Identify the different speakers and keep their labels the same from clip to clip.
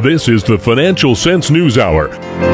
Speaker 1: This is the Financial Sense News Hour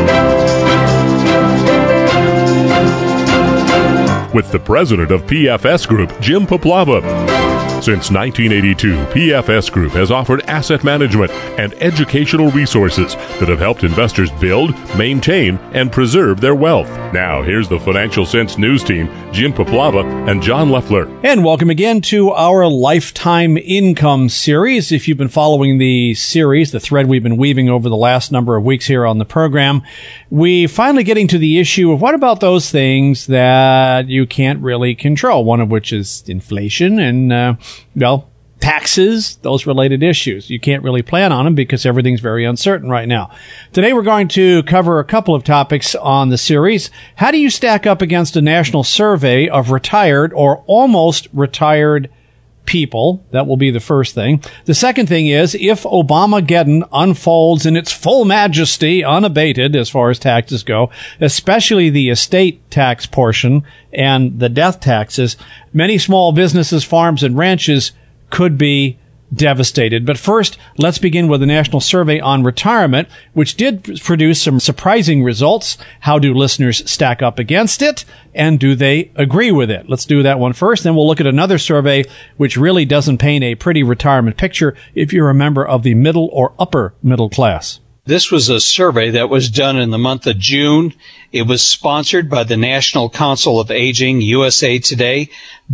Speaker 1: with the president of PFS Group, Jim Poplava. Since 1982, PFS Group has offered asset management and educational resources that have helped investors build, maintain, and preserve their wealth. Now, here's the Financial Sense News team, Jim Poplava and John Leffler.
Speaker 2: And welcome again to our Lifetime Income series. If you've been following the series, the thread we've been weaving over the last number of weeks here on the program, we finally getting to the issue of what about those things that you can't really control, one of which is inflation and, taxes, those related issues. You can't really plan on them because everything's very uncertain right now. Today we're going to cover a couple of topics on the series. How do you stack up against a national survey of retired or almost retired people? That will be the first thing. The second thing is, if Obamageddon unfolds in its full majesty, unabated as far as taxes go, especially the estate tax portion and the death taxes, many small businesses, farms, and ranches could be devastated. But first, let's begin with the National Survey on Retirement, which did produce some surprising results. How do listeners stack up against it? And do they agree with it? Let's do that one first. Then we'll look at another survey which really doesn't paint a pretty retirement picture if you're a member of the middle or upper middle class.
Speaker 3: This was a survey that was done in the month of June. It was sponsored by the National Council of Aging, USA Today,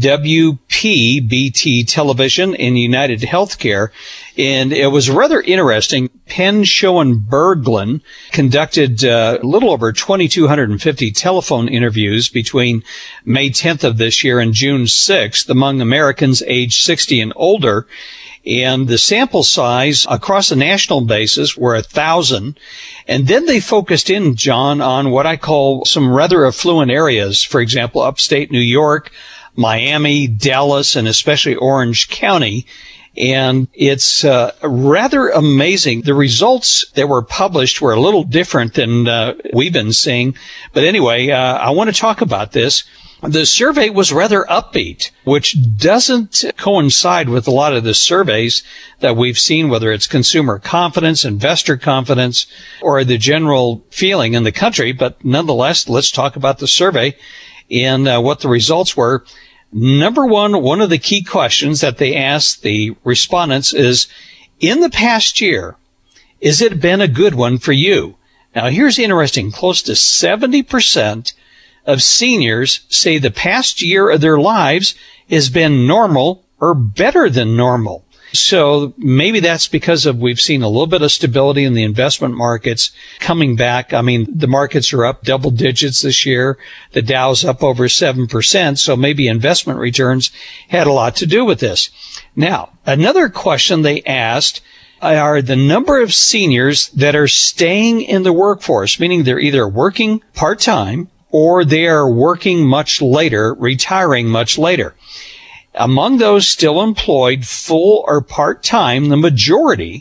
Speaker 3: WPBT Television, and United Healthcare. And it was rather interesting. Penn Schoenberglin conducted a little over 2,250 telephone interviews between May 10th of this year and June 6th among Americans aged 60 and older. And the sample size across a national basis were 1,000. And then they focused in, John, on what I call some rather affluent areas. For example, upstate New York, Miami, Dallas, and especially Orange County. And it's rather amazing. The results that were published were a little different than we've been seeing. But anyway, I want to talk about this. The survey was rather upbeat, which doesn't coincide with a lot of the surveys that we've seen, whether it's consumer confidence, investor confidence, or the general feeling in the country. But nonetheless, let's talk about the survey and what the results were. Number one of the key questions that they asked the respondents is, in the past year, has it been a good one for you? Now, here's interesting. Close to 70% of seniors say the past year of their lives has been normal or better than normal. So maybe that's because we've seen a little bit of stability in the investment markets coming back. I mean, the markets are up double digits this year. The Dow's up over 7%. So maybe investment returns had a lot to do with this. Now, another question they asked are the number of seniors that are staying in the workforce, meaning they're either working part-time or they are working much later, retiring much later. Among those still employed full or part-time, the majority,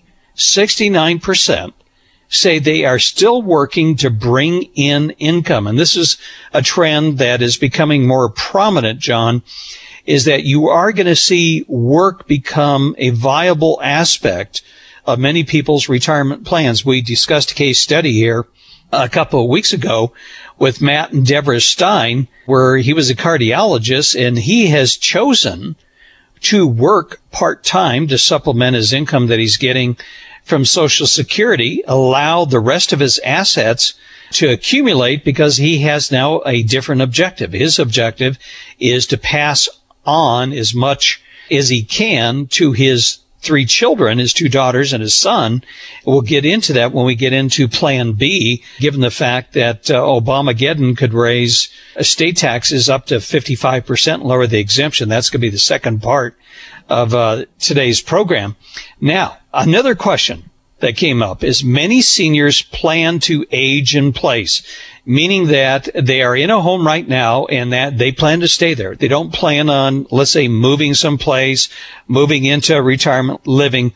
Speaker 3: 69%, say they are still working to bring in income. And this is a trend that is becoming more prominent, John, is that you are going to see work become a viable aspect of many people's retirement plans. We discussed a case study here a couple of weeks ago with Matt and Deborah Stein, where he was a cardiologist, and he has chosen to work part-time to supplement his income that he's getting from Social Security, allow the rest of his assets to accumulate because he has now a different objective. His objective is to pass on as much as he can to his 3 children, his 2 daughters and his son. We'll get into that when we get into Plan B, given the fact that Obamageddon could raise estate taxes up to 55% and lower the exemption. That's going to be the second part of today's program. Now, another question that came up is many seniors plan to age in place, meaning that they are in a home right now and that they plan to stay there. They don't plan on, let's say, moving someplace, moving into retirement living.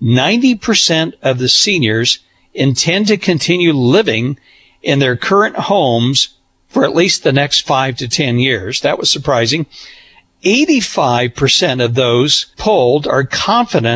Speaker 3: 90% of the seniors intend to continue living in their current homes for at least the next 5 to 10 years. That was surprising. 85% of those polled are confident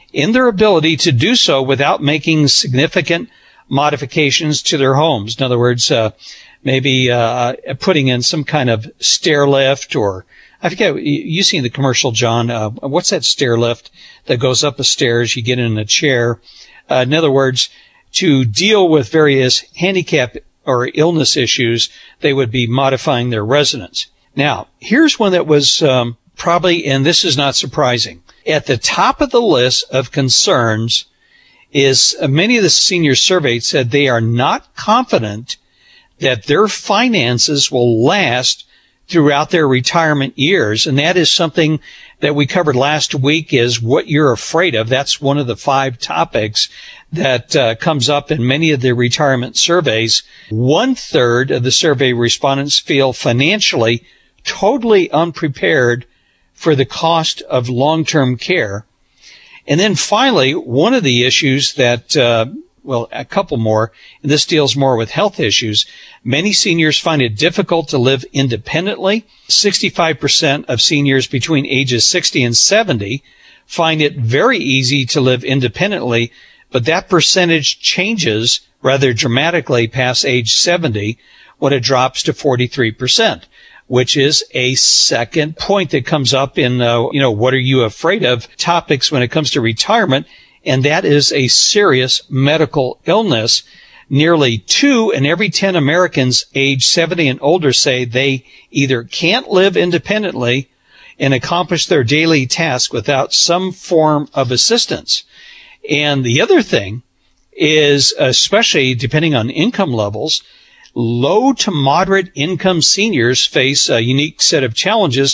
Speaker 3: in their ability to do so without making significant modifications to their homes. In other words, maybe putting in some kind of stair lift, or I forget, you've seen the commercial, John. What's that stair lift that goes up the stairs? You get in a chair. In other words, to deal with various handicap or illness issues, they would be modifying their residence. Now, here's one that was probably, and this is not surprising, at the top of the list of concerns is many of the seniors surveyed said they are not confident that their finances will last throughout their retirement years. And that is something that we covered last week, is what you're afraid of. That's one of the 5 topics that comes up in many of the retirement surveys. 1/3 of the survey respondents feel financially totally unprepared for the cost of long-term care. And then finally, one of the issues that, a couple more, and this deals more with health issues. Many seniors find it difficult to live independently. 65% of seniors between ages 60 and 70 find it very easy to live independently, but that percentage changes rather dramatically past age 70 when it drops to 43%. Which is a second point that comes up in, what are you afraid of topics when it comes to retirement. And that is a serious medical illness. Nearly 2 in every 10 Americans age 70 and older say they either can't live independently and accomplish their daily task without some form of assistance. And the other thing is, especially depending on income levels, low to moderate income seniors face a unique set of challenges.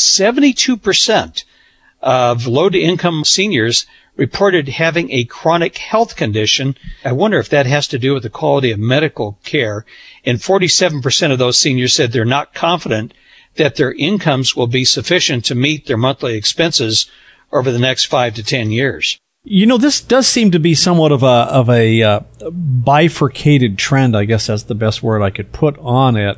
Speaker 3: 72% of low to income seniors reported having a chronic health condition. I wonder if that has to do with the quality of medical care. And 47% of those seniors said they're not confident that their incomes will be sufficient to meet their monthly expenses over the next 5 to 10 years.
Speaker 2: This does seem to be somewhat of a bifurcated trend. I guess that's the best word I could put on it.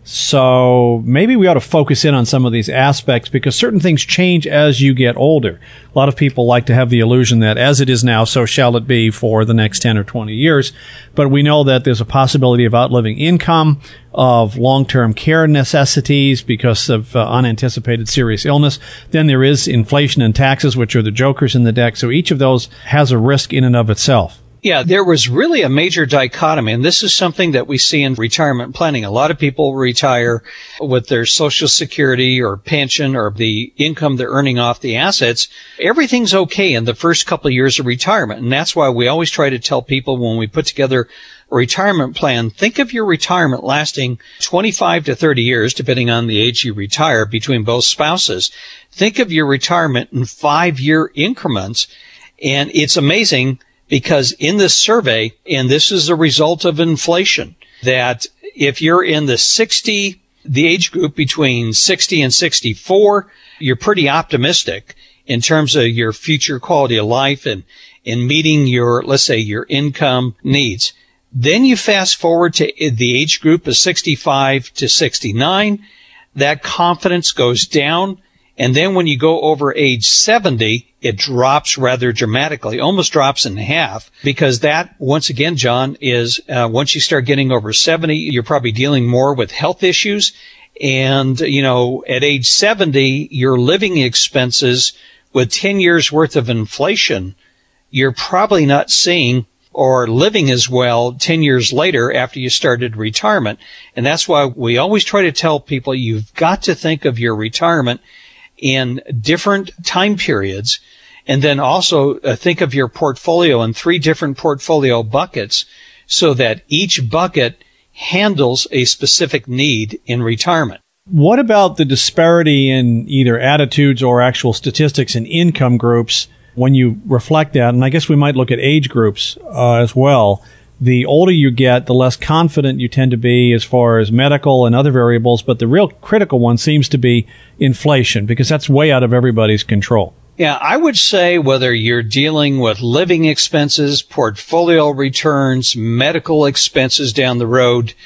Speaker 2: So maybe we ought to focus in on some of these aspects, because certain things change as you get older. A lot of people like to have the illusion that as it is now, so shall it be for the next 10 or 20 years. But we know that there's a possibility of outliving income, of long-term care necessities because of unanticipated serious illness. Then there is inflation and taxes, which are the jokers in the deck. So each of those has a risk in and of itself.
Speaker 3: Yeah, there was really a major dichotomy, and this is something that we see in retirement planning. A lot of people retire with their Social Security or pension or the income they're earning off the assets. Everything's okay in the first couple of years of retirement, and that's why we always try to tell people when we put together a retirement plan, think of your retirement lasting 25 to 30 years, depending on the age you retire, between both spouses. Think of your retirement in 5-year increments, and it's amazing because in this survey, and this is the result of inflation, that if you're in the age group between 60 and 64, you're pretty optimistic in terms of your future quality of life and in meeting your, let's say, your income needs. Then you fast forward to the age group of 65 to 69, that confidence goes down. And then when you go over age 70, it drops rather dramatically, almost drops in half, because that, once again, John, is once you start getting over 70, you're probably dealing more with health issues. And, at age 70, your living expenses with 10 years worth of inflation, you're probably not seeing or living as well 10 years later after you started retirement. And that's why we always try to tell people you've got to think of your retirement in different time periods, and then also think of your portfolio in 3 different portfolio buckets so that each bucket handles a specific need in retirement.
Speaker 2: What about the disparity in either attitudes or actual statistics in income groups when you reflect that? And I guess we might look at age groups as well. The older you get, the less confident you tend to be as far as medical and other variables. But the real critical one seems to be inflation, because that's way out of everybody's control.
Speaker 3: Yeah, I would say whether you're dealing with living expenses, portfolio returns, medical expenses down the road,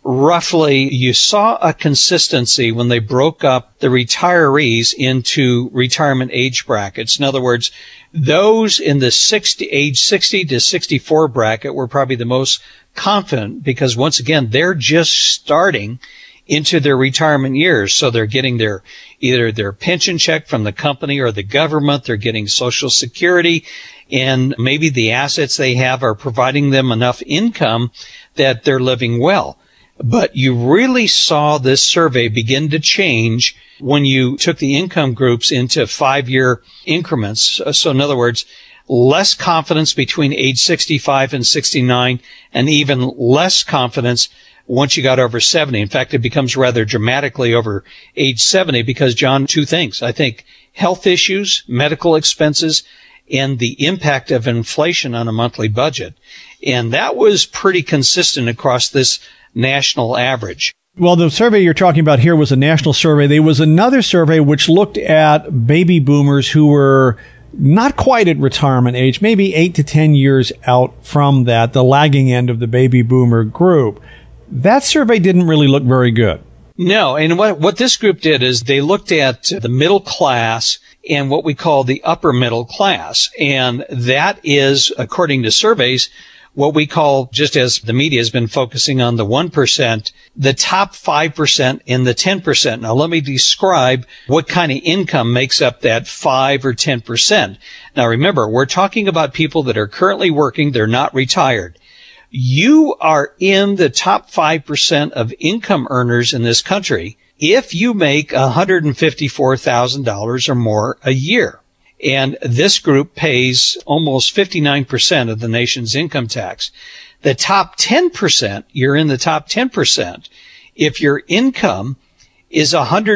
Speaker 3: roughly you saw a consistency when they broke up the retirees into retirement age brackets. In other words, those in the age 60 to 64 bracket were probably the most confident because once again, they're just starting into their retirement years. So they're getting either their pension check from the company or the government. They're getting Social Security, and maybe the assets they have are providing them enough income that they're living well. But you really saw this survey begin to change when you took the income groups into 5-year increments. So in other words, less confidence between age 65 and 69, and even less confidence once you got over 70. In fact, it becomes rather dramatically over age 70 because, John, two things. I think health issues, medical expenses, and the impact of inflation on a monthly budget. And that was pretty consistent across this national average.
Speaker 2: Well, the survey you're talking about here was a national survey. There was another survey which looked at baby boomers who were not quite at retirement age, maybe 8 to 10 years out from that, the lagging end of the baby boomer group. That survey didn't really look very good.
Speaker 3: No, and what this group did is they looked at the middle class and what we call the upper middle class. And that is, according to surveys, what we call, just as the media has been focusing on the 1%, the top 5% and the 10%. Now, let me describe what kind of income makes up that 5 or 10%. Now, remember, we're talking about people that are currently working. They're not retired. You are in the top 5% of income earners in this country if you make $154,000 or more a year. And this group pays almost 59% of the nation's income tax. The top 10%, you're in the top 10% if your income is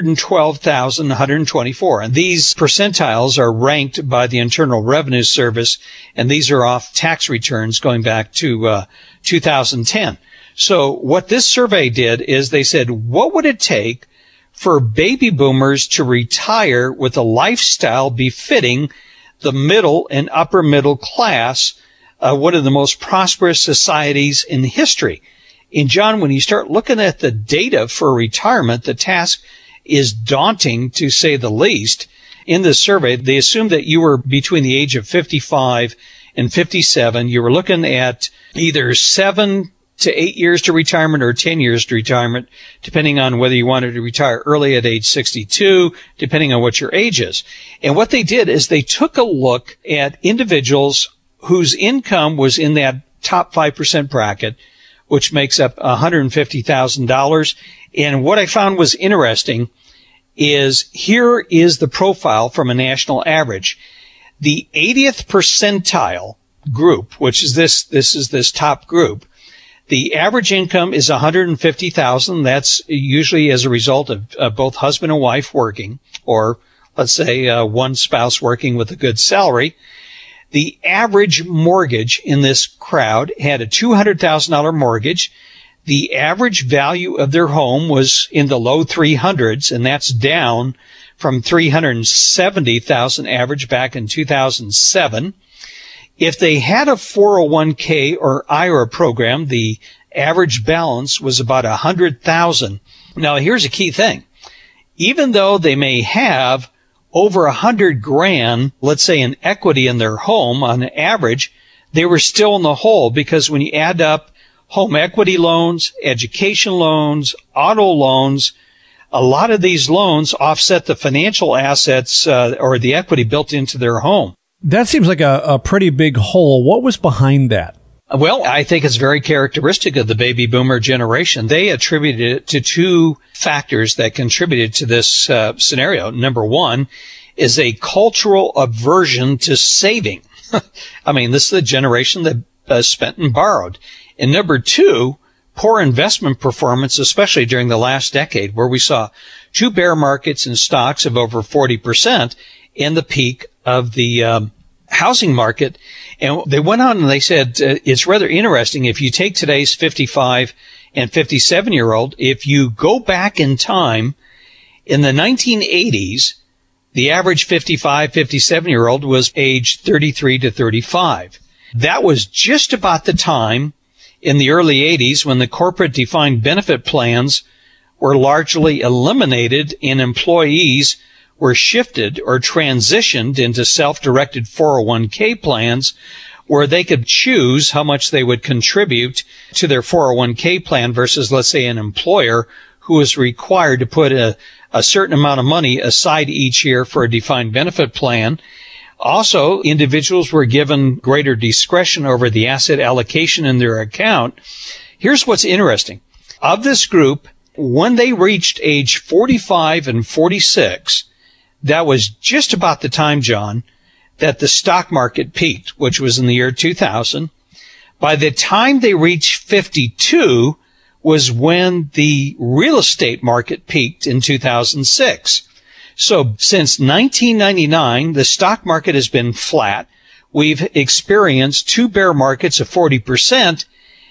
Speaker 3: $112,124. And these percentiles are ranked by the Internal Revenue Service, and these are off tax returns going back to 2010. So what this survey did is they said, what would it take for baby boomers to retire with a lifestyle befitting the middle and upper middle class, one of the most prosperous societies in history? And John, when you start looking at the data for retirement, the task is daunting, to say the least. In this survey, they assumed that you were between the age of 55 and 57. You were looking at either 7 to 8 years to retirement or 10 years to retirement, depending on whether you wanted to retire early at age 62, depending on what your age is. And what they did is they took a look at individuals whose income was in that top 5% bracket, which makes up $150,000. And what I found was interesting is here is the profile from a national average. The 80th percentile group, which is this top group, the average income is $150,000. That's usually as a result of both husband and wife working, or let's say one spouse working with a good salary. The average mortgage in this crowd had a $200,000 mortgage. The average value of their home was in the low 300s, and that's down from $370,000 average back in 2007. If they had a 401k or IRA program, the average balance was about $100,000. Now, here's a key thing. Even though they may have over $100,000, let's say, in equity in their home on average, they were still in the hole, because when you add up home equity loans, education loans, auto loans, a lot of these loans offset the financial assets or the equity built into their home.
Speaker 2: That seems like a pretty big hole. What was behind that?
Speaker 3: Well, I think it's very characteristic of the baby boomer generation. They attributed it to two factors that contributed to this scenario. Number one is a cultural aversion to saving. I mean, this is the generation that spent and borrowed. And number two, poor investment performance, especially during the last decade, where we saw two bear markets in stocks of over 40% and the peak of the housing market. And they went on and they said, it's rather interesting. If you take today's 55 and 57-year-old, if you go back in time, in the 1980s, the average 55, 57-year-old was age 33 to 35. That was just about the time in the early 80s when the corporate defined benefit plans were largely eliminated and employees were shifted or transitioned into self-directed 401k plans where they could choose how much they would contribute to their 401k plan versus, let's say, an employer who is required to put a certain amount of money aside each year for a defined benefit plan. Also, individuals were given greater discretion over the asset allocation in their account. Here's what's interesting. Of this group, when they reached age 45 and 46, that was just about the time, John, that the stock market peaked, which was in the year 2000. By the time they reached 52 was when the real estate market peaked in 2006. So since 1999, the stock market has been flat. We've experienced 2 bear markets of 40%,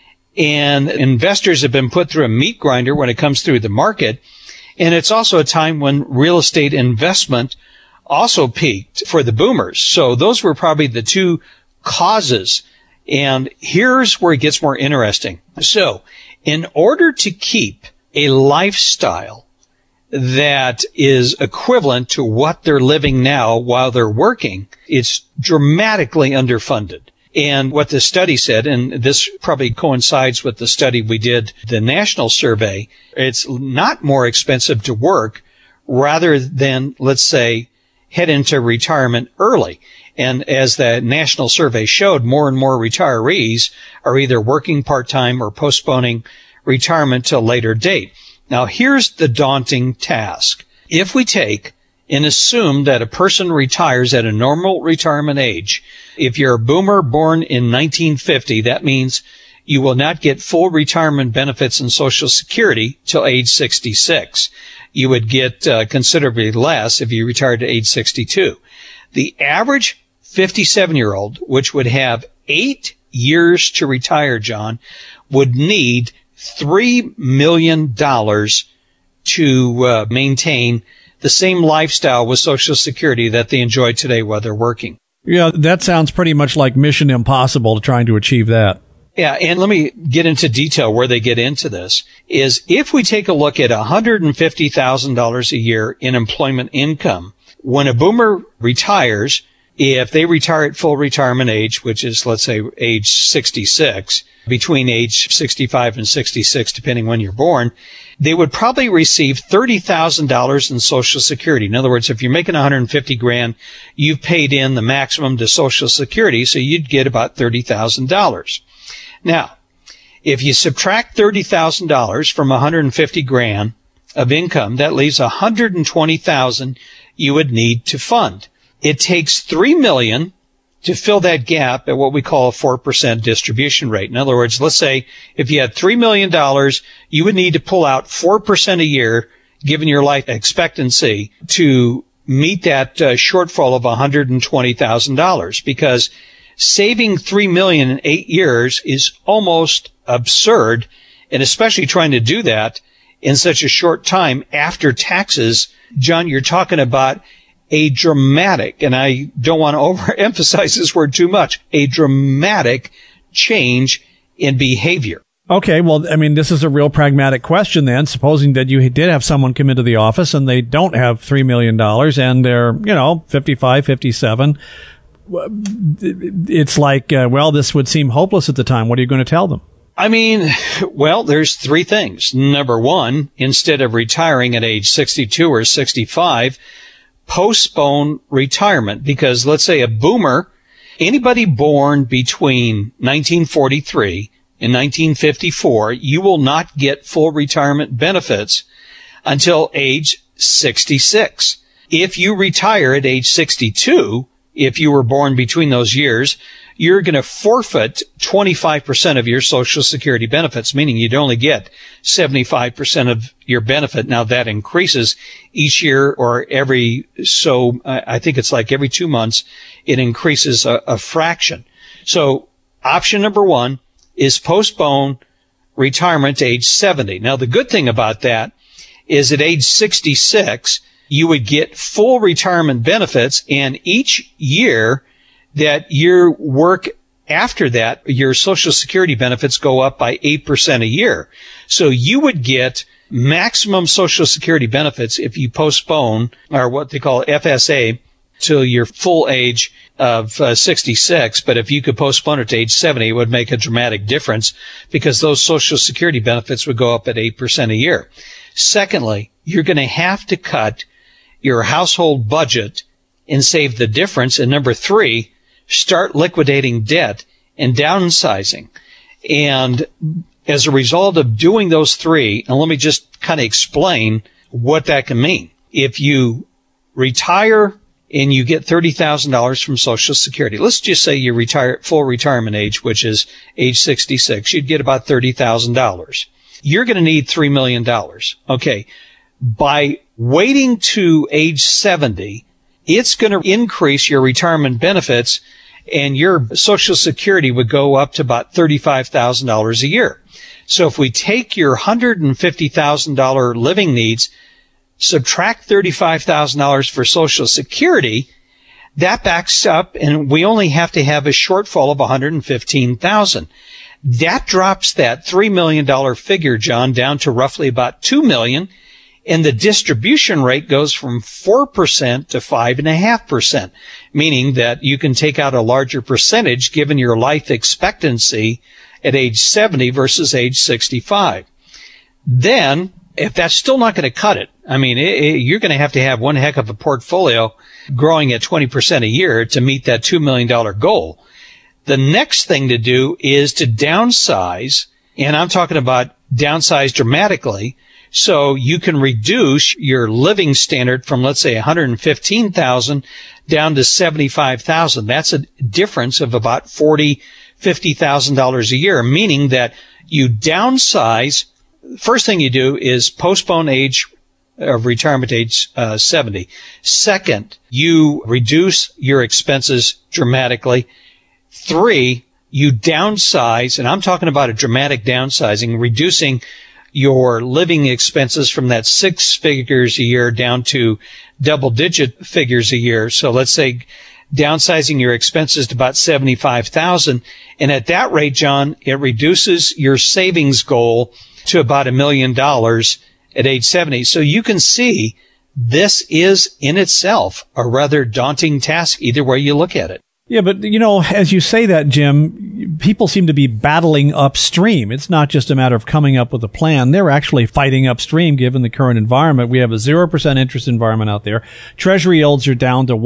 Speaker 3: and investors have been put through a meat grinder when it comes through the market. And it's also a time when real estate investment also peaked for the boomers. So those were probably the 2 causes. And here's where it gets more interesting. So in order to keep a lifestyle that is equivalent to what they're living now while they're working, it's dramatically underfunded. And what the study said, and this probably coincides with the study we did, the national survey, it's not more expensive to work rather than, let's say, head into retirement early. And as the national survey showed, more and more retirees are either working part-time or postponing retirement to a later date. Now, here's the daunting task. If we take and assume that a person retires at a normal retirement age, if you're a boomer born in 1950, that means you will not get full retirement benefits and Social Security till age 66. You would get considerably less if you retired at age 62. The average 57-year-old, which would have 8 years to retire, John, would need $3 million to maintain the same lifestyle with Social Security that they enjoy today while they're working.
Speaker 2: Yeah, that sounds pretty much like Mission Impossible to trying to achieve that.
Speaker 3: Yeah, and let me get into detail where they get into this, is if we take a look at $150,000 a year in employment income, when a boomer retires, if they retire at full retirement age, which is, let's say, age 66, between age 65 and 66, depending when you're born, they would probably receive $30,000 in Social Security. In other words, if you're making $150,000, you've paid in the maximum to Social Security, so you'd get about $30,000. Now, if you subtract $30,000 from $150,000 of income, that leaves $120,000 you would need to fund. It takes $3 million to fill that gap at what we call a 4% distribution rate. In other words, let's say if you had $3 million, you would need to pull out 4% a year, given your life expectancy, to meet that shortfall of $120,000, because saving $3 million in 8 years is almost absurd, and especially trying to do that in such a short time after taxes. John, you're talking about a dramatic, and I don't want to overemphasize this word too much, a dramatic change in behavior.
Speaker 2: Okay, well, I mean, this is a real pragmatic question then. Supposing that you did have someone come into the office and they don't have $3 million and they're, 55, 57. It's like, well, this would seem hopeless at the time. What are you going to tell them?
Speaker 3: I mean, well, there's 3 things. Number one, instead of retiring at age 62 or 65, postpone retirement, because let's say a boomer, anybody born between 1943 and 1954, you will not get full retirement benefits until age 66. If you retire at age 62, if you were born between those years, you're going to forfeit 25% of your Social Security benefits, meaning you'd only get 75% of your benefit. Now that increases each year or I think it's like every 2 months, it increases a fraction. So option number one is postpone retirement to age 70. Now the good thing about that is at age 66, you would get full retirement benefits, and each year that your work after that, your Social Security benefits go up by 8% a year. So you would get maximum Social Security benefits if you postpone, or what they call FSA, till your full age of 66. But if you could postpone it to age 70, it would make a dramatic difference because those Social Security benefits would go up at 8% a year. Secondly, you're going to have to cut your household budget and save the difference. And number three, start liquidating debt and downsizing. And as a result of doing those three, and let me just kind of explain what that can mean. If you retire and you get $30,000 from Social Security, let's just say you retire at full retirement age, which is age 66, you'd get about $30,000. You're going to need $3 million. Okay. By waiting to age 70, it's going to increase your retirement benefits, and your Social Security would go up to about $35,000 a year. So if we take your $150,000 living needs, subtract $35,000 for Social Security, that backs up, and we only have to have a shortfall of $115,000. That drops that $3 million figure, John, down to roughly about $2 million. And the distribution rate goes from 4% to 5.5%, meaning that you can take out a larger percentage given your life expectancy at age 70 versus age 65. Then, if that's still not going to cut it, I mean, you're going to have one heck of a portfolio growing at 20% a year to meet that $2 million goal. The next thing to do is to downsize, and I'm talking about downsize dramatically. So you can reduce your living standard from, let's say, $115,000 down to $75,000. That's a difference of about $50,000 a year, meaning that you downsize. First thing you do is postpone age of retirement age 70. Second, you reduce your expenses dramatically. 3, you downsize, and I'm talking about a dramatic downsizing, reducing your living expenses from that 6 figures a year down to double-digit figures a year. So let's say downsizing your expenses to about $75,000. And at that rate, John, it reduces your savings goal to about $1 million at age 70. So you can see this is in itself a rather daunting task, either way you look at it.
Speaker 2: Yeah, but, as you say that, Jim, people seem to be battling upstream. It's not just a matter of coming up with a plan. They're actually fighting upstream given the current environment. We have a 0% interest environment out there. Treasury yields are down to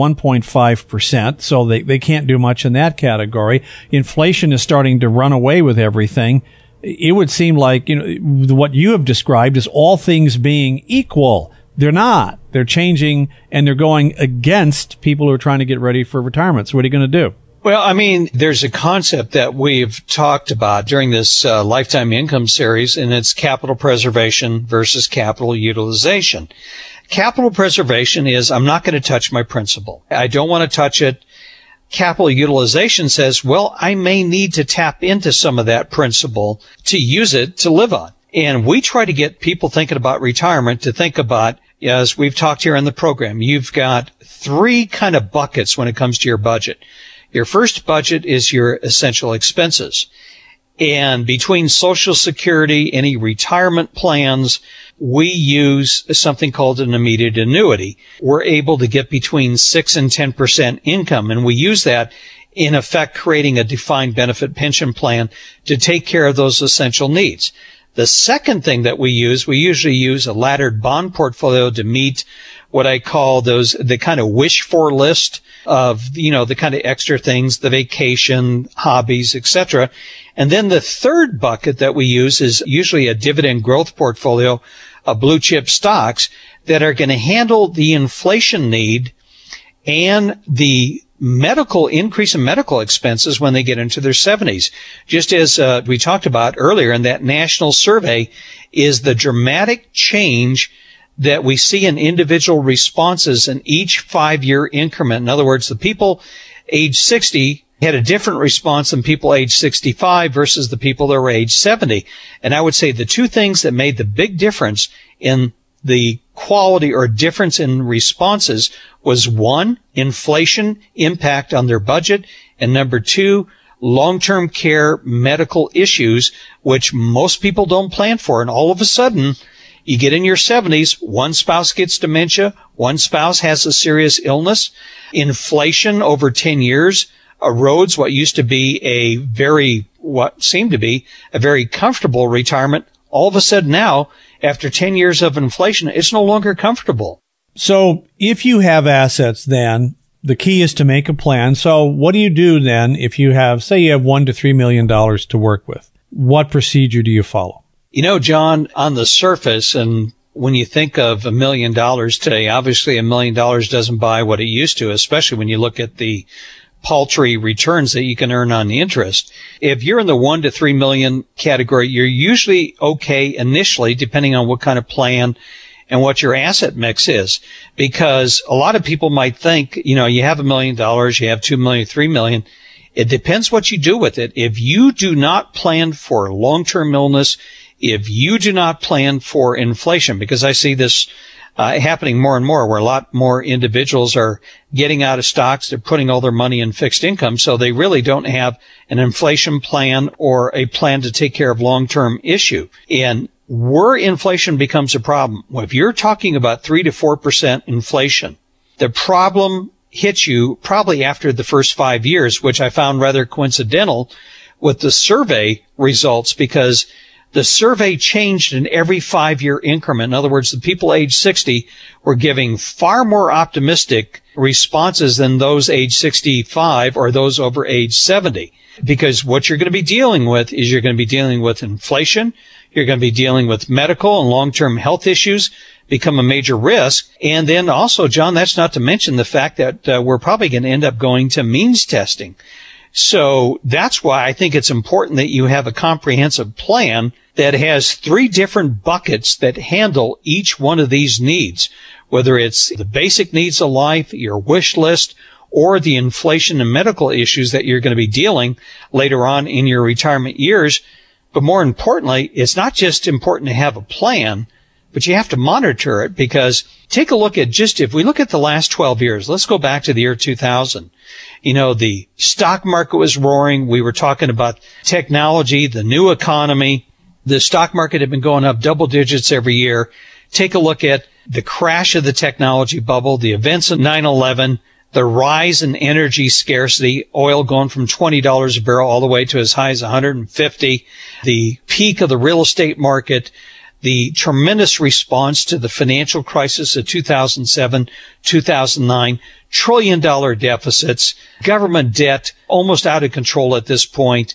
Speaker 2: 1.5%, so they can't do much in that category. Inflation is starting to run away with everything. It would seem like, what you have described is all things being equal. They're not. They're changing, and they're going against people who are trying to get ready for retirement. So what are you going to do?
Speaker 3: Well, I mean, there's a concept that we've talked about during this lifetime income series, and it's capital preservation versus capital utilization. Capital preservation is, I'm not going to touch my principal. I don't want to touch it. Capital utilization says, well, I may need to tap into some of that principal to use it to live on. And we try to get people thinking about retirement to think about, as we've talked here on the program, you've got 3 kind of buckets when it comes to your budget. Your first bucket is your essential expenses. And between Social Security, any retirement plans, we use something called an immediate annuity. We're able to get between 6 and 10% income, and we use that, in effect, creating a defined benefit pension plan to take care of those essential needs. The second thing that we usually use a laddered bond portfolio to meet what I call the kind of wish for list of, the kind of extra things, the vacation, hobbies, etc. And then the third bucket that we use is usually a dividend growth portfolio of blue chip stocks that are going to handle the inflation need and the increase in medical expenses when they get into their 70s. Just as we talked about earlier in that national survey, is the dramatic change that we see in individual responses in each 5-year increment. In other words, the people age 60 had a different response than people age 65 versus the people that were age 70. And I would say the 2 things that made the big difference in the quality or difference in responses was 1, inflation impact on their budget, and number 2, long-term care medical issues, which most people don't plan for. And all of a sudden, you get in your 70s, one spouse gets dementia, one spouse has a serious illness. Inflation over 10 years erodes what used to be what seemed to be a very comfortable retirement. All of a sudden now, after 10 years of inflation, it's no longer comfortable.
Speaker 2: So if you have assets, then the key is to make a plan. So what do you do then if you have, say you have $1 to $3 million to work with? What procedure do you follow?
Speaker 3: You know, John, on the surface, and when you think of $1 million today, obviously $1 million doesn't buy what it used to, especially when you look at the paltry returns that you can earn on the interest. If you're in the 1 to 3 million category, you're usually okay initially, depending on what kind of plan and what your asset mix is. Because a lot of people might think, you have $1 million, you have 2 million, 3 million. It depends what you do with it. If you do not plan for long-term illness, if you do not plan for inflation, because I see this happening more and more, where a lot more individuals are getting out of stocks. They're putting all their money in fixed income, so they really don't have an inflation plan or a plan to take care of long-term issue. And where inflation becomes a problem, if you're talking about 3 to 4% inflation, the problem hits you probably after the first 5 years, which I found rather coincidental with the survey results, because the survey changed in every 5-year increment. In other words, the people age 60 were giving far more optimistic responses than those age 65 or those over age 70. Because what you're going to be dealing with is you're going to be dealing with inflation. You're going to be dealing with medical and long-term health issues become a major risk. And then also, John, that's not to mention the fact that we're probably going to end up going to means testing. So that's why I think it's important that you have a comprehensive plan that has 3 different buckets that handle each one of these needs, whether it's the basic needs of life, your wish list, or the inflation and medical issues that you're going to be dealing later on in your retirement years. But more importantly, it's not just important to have a plan, but you have to monitor it, because take a look at if we look at the last 12 years, let's go back to the year 2000. The stock market was roaring. We were talking about technology, the new economy. The stock market had been going up double digits every year. Take a look at the crash of the technology bubble, the events of 9/11, the rise in energy scarcity, oil going from $20 a barrel all the way to as high as $150, the peak of the real estate market, the tremendous response to the financial crisis of 2007, 2009, trillion-dollar deficits, government debt almost out of control at this point,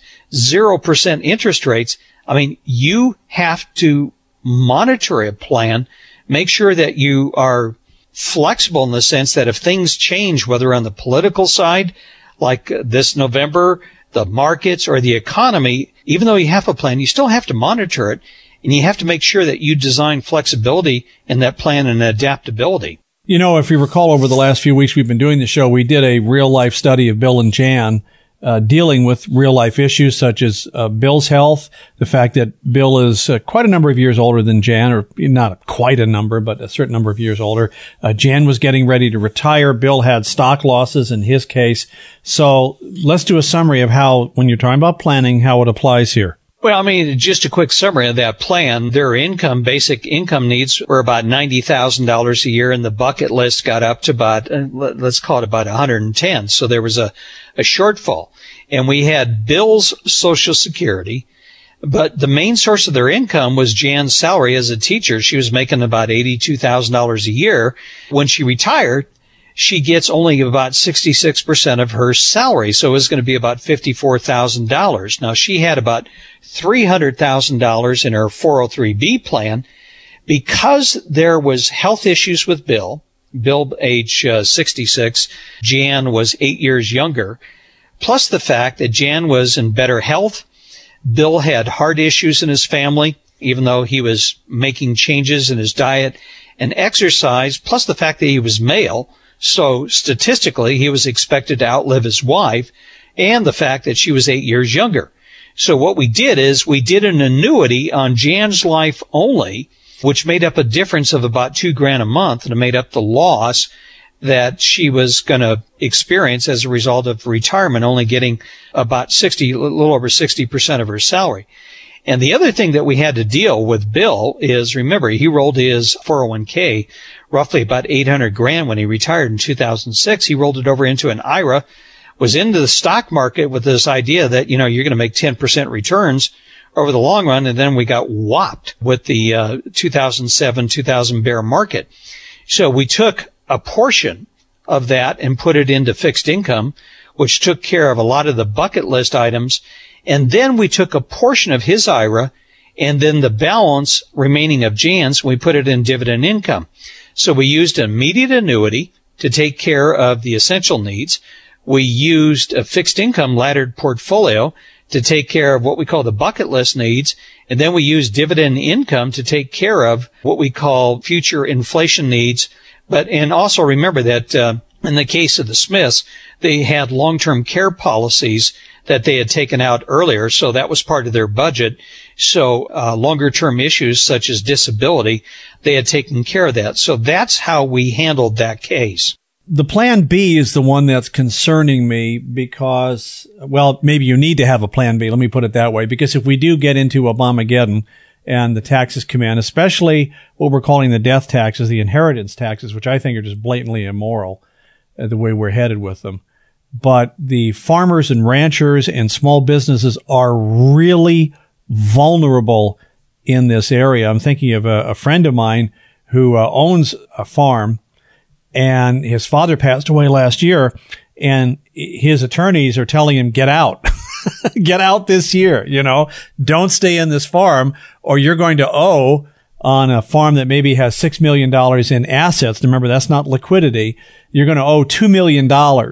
Speaker 3: 0% interest rates. I mean, you have to monitor a plan, make sure that you are flexible in the sense that if things change, whether on the political side, like this November, the markets or the economy, even though you have a plan, you still have to monitor it. And you have to make sure that you design flexibility in that plan and adaptability.
Speaker 2: If you recall, over the last few weeks we've been doing the show, we did a real-life study of Bill and Jan dealing with real-life issues such as Bill's health, the fact that Bill is quite a number of years older than Jan, or not quite a number, but a certain number of years older. Jan was getting ready to retire. Bill had stock losses in his case. So let's do a summary of how, when you're talking about planning, how it applies here.
Speaker 3: Well, I mean, just a quick summary of that plan. Their basic income needs were about $90,000 a year, and the bucket list got up to about, let's call it about 110. So there was a shortfall. And we had Bill's Social Security, but the main source of their income was Jan's salary as a teacher. She was making about $82,000 a year. When she retired, she gets only about 66% of her salary. So it was going to be about $54,000. Now, she had about $300,000 in her 403B plan. Because there was health issues with Bill, age 66, Jan was 8 years younger, plus the fact that Jan was in better health. Bill had heart issues in his family, even though he was making changes in his diet and exercise, plus the fact that he was male. So statistically, he was expected to outlive his wife, and the fact that she was 8 years younger. So what we did is we did an annuity on Jan's life only, which made up a difference of about $2,000 a month, and it made up the loss. that she was going to experience as a result of retirement, only getting about a little over 60% of her salary. And the other thing that we had to deal with Bill is, remember, he rolled his 401k, roughly about $800,000 when he retired in 2006. He rolled it over into an IRA, was into the stock market with this idea that, you're going to make 10% returns over the long run. And then we got whopped with the 2007, 2000 bear market. So we took a portion of that and put it into fixed income, which took care of a lot of the bucket list items. And then we took a portion of his IRA and then the balance remaining of Jan's, we put it in dividend income. So we used an immediate annuity to take care of the essential needs. We used a fixed income laddered portfolio to take care of what we call the bucket list needs. And then we used dividend income to take care of what we call future inflation needs. And also remember that in the case of the Smiths, they had long-term care policies that they had taken out earlier, so that was part of their budget. So longer-term issues such as disability, they had taken care of that. So that's how we handled that case.
Speaker 2: The plan B is the one that's concerning me because, well, maybe you need to have a plan B. Let me put it that way. Because if we do get into Obamageddon and the taxes come in, especially what we're calling the death taxes, the inheritance taxes, which I think are just blatantly immoral, the way we're headed with them. But the farmers and ranchers and small businesses are really vulnerable in this area. I'm thinking of a friend of mine who owns a farm, and his father passed away last year, and his attorneys are telling him, get out. Get out this year, Don't stay in this farm, or you're going to owe on a farm that maybe has $6 million in assets. Remember, that's not liquidity. You're going to owe $2 million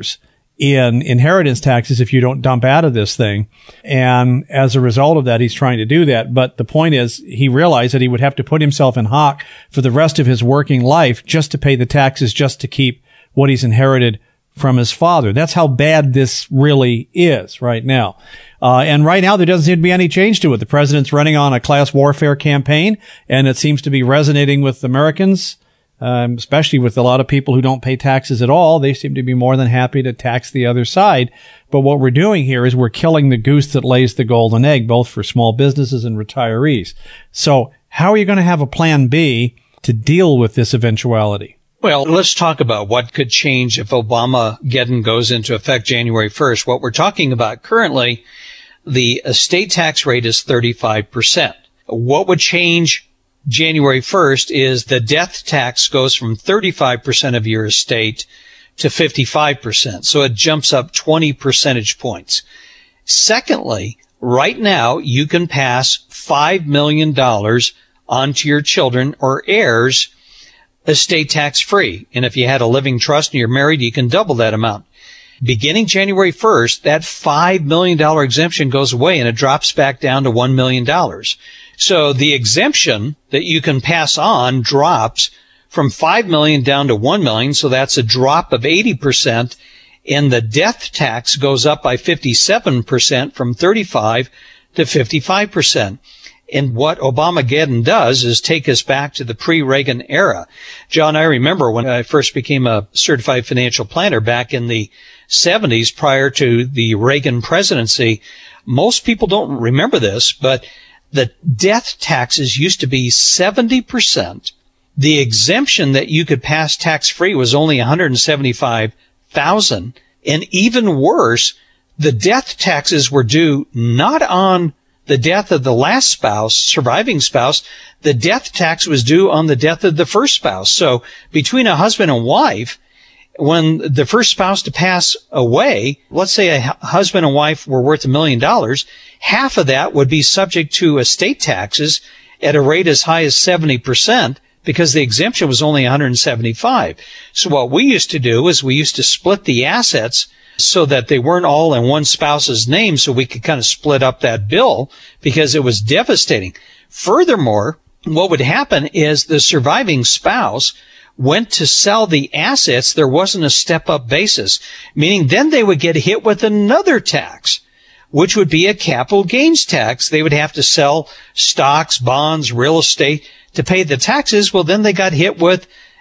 Speaker 2: in inheritance taxes if you don't dump out of this thing. And as a result of that, he's trying to do that. But the point is, he realized that he would have to put himself in hock for the rest of his working life just to pay the taxes, just to keep what he's inherited from his father. That's how bad this really is right now. And right now, there doesn't seem to be any change to it. The president's running on a class warfare campaign, and it seems to be resonating with Americans. Especially with a lot of people who don't pay taxes at all. They seem to be more than happy to tax the other side. But what we're doing here is we're killing the goose that lays the golden egg, both for small businesses and retirees. So how are you going to have a plan B to deal with this eventuality?
Speaker 3: Well, let's talk about what could change if Obamageddon goes into effect January 1st. What we're talking about currently, the estate tax rate is 35%. What would change January 1st is the death tax goes from 35% of your estate to 55%. So it jumps up 20 percentage points. Secondly, right now you can pass $5 million onto your children or heirs estate tax free. And if you had a living trust and you're married, you can double that amount. Beginning January 1st, that $5 million exemption goes away and it drops back down to $1 million. So the exemption that you can pass on drops from 5 million down to 1 million. So that's a drop of 80%. And the death tax goes up by 57% from 35 to 55%. And what Obamageddon does is take us back to the pre-Reagan era. John, I remember when I first became a certified financial planner back in the 70s prior to the Reagan presidency. Most people don't remember this, but the death taxes used to be 70%. The exemption that you could pass tax-free was only $175,000. And even worse, the death taxes were due not on the death of the last spouse, surviving spouse. The death tax was due on the death of the first spouse. So between a husband and wife, when the first spouse to pass away, let's say a husband and wife were worth $1 million, half of that would be subject to estate taxes at a rate as high as 70% because the exemption was only $175,000. So what we used to do is we used to split the assets so that they weren't all in one spouse's name so we could kind of split up that bill because it was devastating. Furthermore, what would happen is the surviving spouse went to sell the assets. There wasn't a step-up basis, meaning then they would get hit with another tax, which would be a capital gains tax. They would have to sell stocks, bonds, real estate to pay the taxes. Well, then they got hit with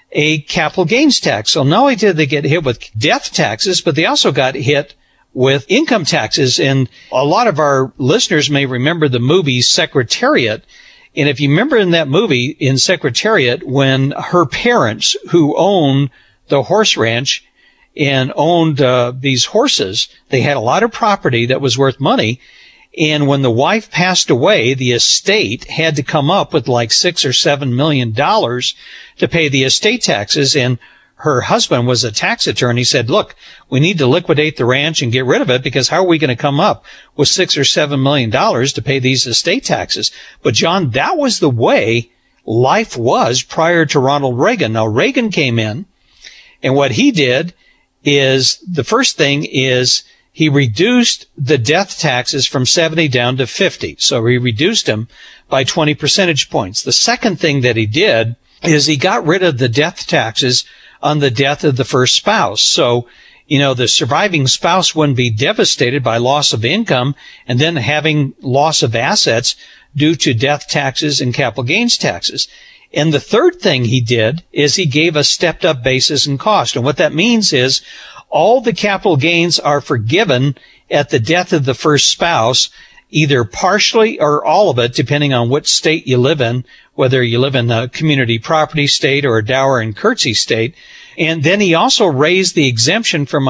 Speaker 3: a capital gains tax. So not only did they get hit with death taxes, but they also got hit with income taxes. And a lot of our listeners may remember the movie Secretariat. And if you remember in that movie, in Secretariat, when her parents, who owned the horse ranch and owned these horses, they had a lot of property that was worth money. And when the wife passed away, the estate had to come up with like $6 or $7 million to pay the estate taxes. And her husband was a tax attorney, said, look, we need to liquidate the ranch and get rid of it, because how are we going to come up with $6 or $7 million to pay these estate taxes? But John, that was the way life was prior to Ronald Reagan. Now, Reagan came in, and what he did is, the first thing is, he reduced the death taxes from 70 down to 50. So he reduced them by 20 percentage points. The second thing that he did is he got rid of the death taxes on the death of the first spouse. So, the surviving spouse wouldn't be devastated by loss of income and then having loss of assets due to death taxes and capital gains taxes. And the third thing he did is he gave a stepped up basis and cost. And what that means is all the capital gains are forgiven at the death of the first spouse, either partially or all of it, depending on what state you live in, whether you live in a community property state or a dower and curtsy state. And then he also raised the exemption from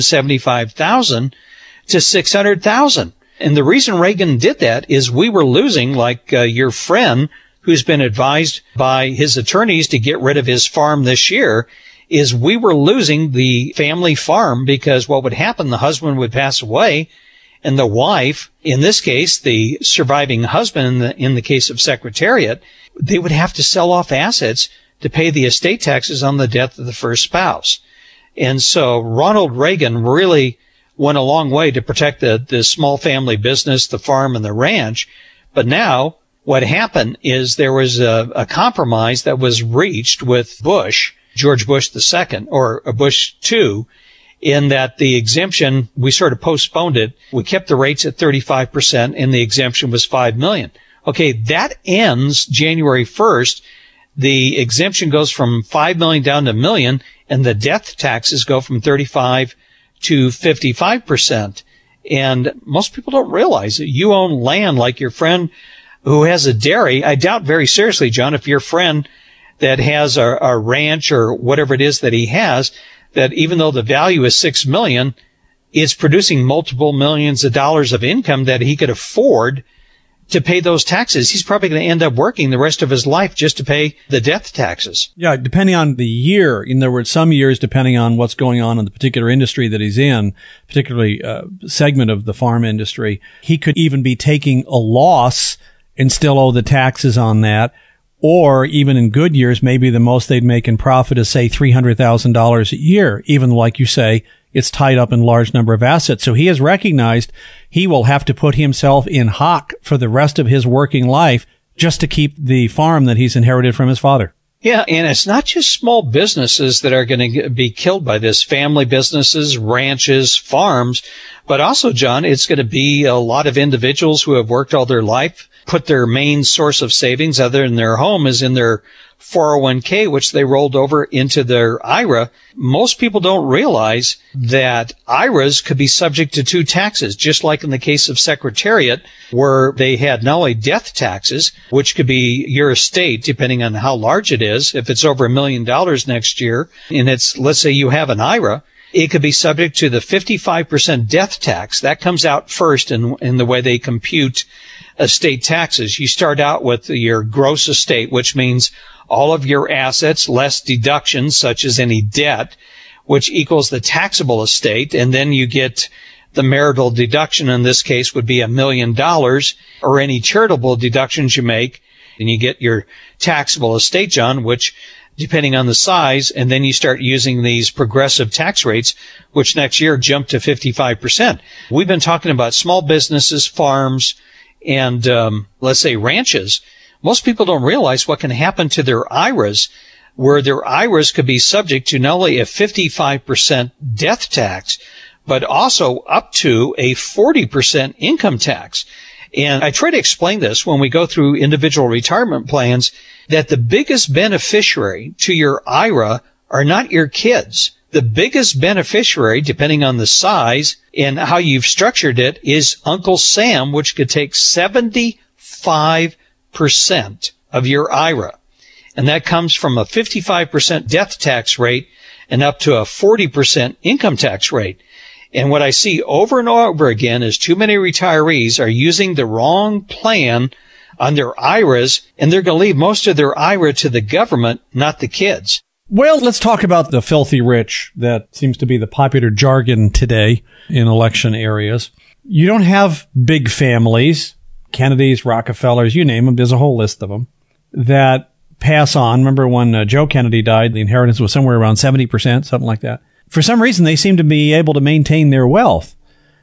Speaker 3: $175,000 to $600,000. And the reason Reagan did that is we were losing, like your friend who's been advised by his attorneys to get rid of his farm this year, is we were losing the family farm, because what would happen, the husband would pass away, and the wife, in this case, the surviving husband, in the case of Secretariat, they would have to sell off assets to pay the estate taxes on the death of the first spouse. And so Ronald Reagan really went a long way to protect the small family business, the farm and the ranch. But now what happened is there was a compromise that was reached with Bush, George Bush II, or Bush II, in that the exemption, we sort of postponed it. We kept the rates at 35%, and the exemption was $5 million. Okay, that ends January 1st. The exemption goes from $5 million down to $1 million, and the death taxes go from 35 to 55%. And most people don't realize that you own land, like your friend who has a dairy. I doubt very seriously, John, if your friend that has a ranch or whatever it is that he has, that even though the value is $6 million, it's producing multiple millions of dollars of income that he could afford to pay those taxes. He's probably going to end up working the rest of his life just to pay the death taxes.
Speaker 2: Yeah, depending on the year. In other words, some years, depending on what's going on in the particular industry that he's in, particularly segment of the farm industry, he could even be taking a loss and still owe the taxes on that. Or even in good years, maybe the most they'd make in profit is, say, $300,000 a year, even like you say, it's tied up in large number of assets. So he has recognized he will have to put himself in hock for the rest of his working life just to keep the farm that he's inherited from his father.
Speaker 3: Yeah, and it's not just small businesses that are going to be killed by this, family businesses, ranches, farms, but also, John, it's going to be a lot of individuals who have worked all their life, put their main source of savings other than their home is in their 401k, which they rolled over into their IRA. Most people don't realize that IRAs could be subject to two taxes, just like in the case of Secretariat, where they had not only death taxes, which could be your estate, depending on how large it is. If it's over $1 million next year, and it's, let's say you have an IRA, it could be subject to the 55% death tax. That comes out first in the way they compute estate taxes. You start out with your gross estate, which means all of your assets less deductions such as any debt, which equals the taxable estate. And then you get the marital deduction. In this case would be $1 million, or any charitable deductions you make. And you get your taxable estate, John, which depending on the size, and then you start using these progressive tax rates, which next year jump to 55%. We've been talking about small businesses, farms, and let's say ranches. Most people don't realize what can happen to their IRAs, where their IRAs could be subject to not only a 55% death tax, but also up to a 40% income tax. And I try to explain this when we go through individual retirement plans, that the biggest beneficiary to your IRA are not your kids. The biggest beneficiary, depending on the size and how you've structured it, is Uncle Sam, which could take 75% of your IRA. And that comes from a 55% death tax rate and up to a 40% income tax rate. And what I see over and over again is too many retirees are using the wrong plan on their IRAs, and they're going to leave most of their IRA to the government, not the kids.
Speaker 2: Well, let's talk about the filthy rich. That seems to be the popular jargon today in election areas. You don't have big families, Kennedys, Rockefellers, you name them. There's a whole list of them that pass on. Remember when Joe Kennedy died, the inheritance was somewhere around 70%, something like that. For some reason, they seem to be able to maintain their wealth.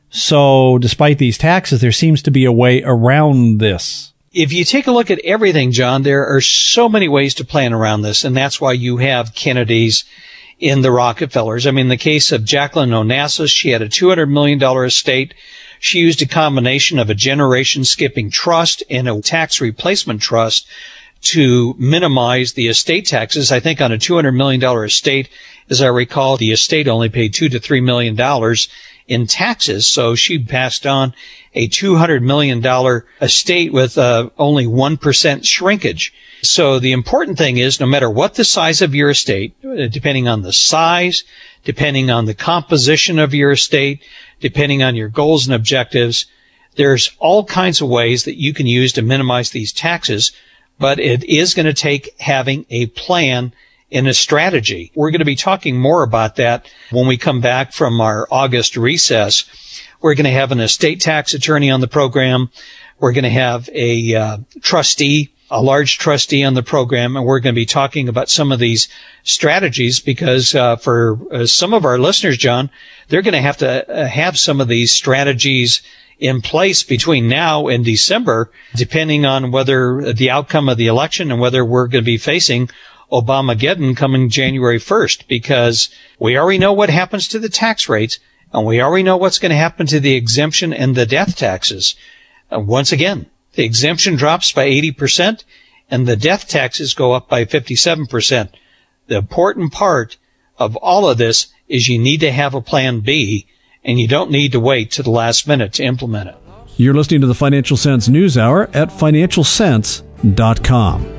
Speaker 2: So despite these taxes, there seems to be a way around this.
Speaker 3: If you take a look at everything, John, there are so many ways to plan around this, and that's why you have Kennedys in the Rockefellers. I mean, in the case of Jacqueline Onassis, she had a $200 million estate. She used a combination of a generation-skipping trust and a tax replacement trust to minimize the estate taxes. I think on a $200 million estate, as I recall, the estate only paid $2 to $3 million in taxes. So she passed on a $200 million estate with only 1% shrinkage. So the important thing is, no matter what the size of your estate, depending on the size, depending on the composition of your estate, depending on your goals and objectives, there's all kinds of ways that you can use to minimize these taxes. But it is going to take having a plan and a strategy. We're going to be talking more about that when we come back from our August recess. We're going to have an estate tax attorney on the program. We're going to have a trustee, a large trustee on the program, and we're going to be talking about some of these strategies because for some of our listeners, John, they're going to have some of these strategies in place between now and December, depending on whether the outcome of the election and whether we're going to be facing Obamageddon coming January 1st, because we already know what happens to the tax rates, and we already know what's going to happen to the exemption and the death taxes. Once again, the exemption drops by 80%, and the death taxes go up by 57%. The important part of all of this is you need to have a plan B, and you don't need to wait to the last minute to implement it.
Speaker 2: You're listening to the Financial Sense News Hour at financialsense.com.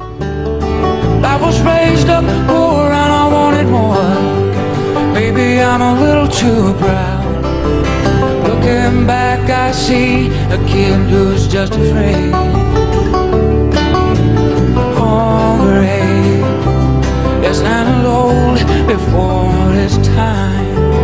Speaker 4: I was raised up poor and I wanted more. Maybe I'm a little too proud. Looking back, I see a kid who's just afraid. Hungry, yes, and old before his time.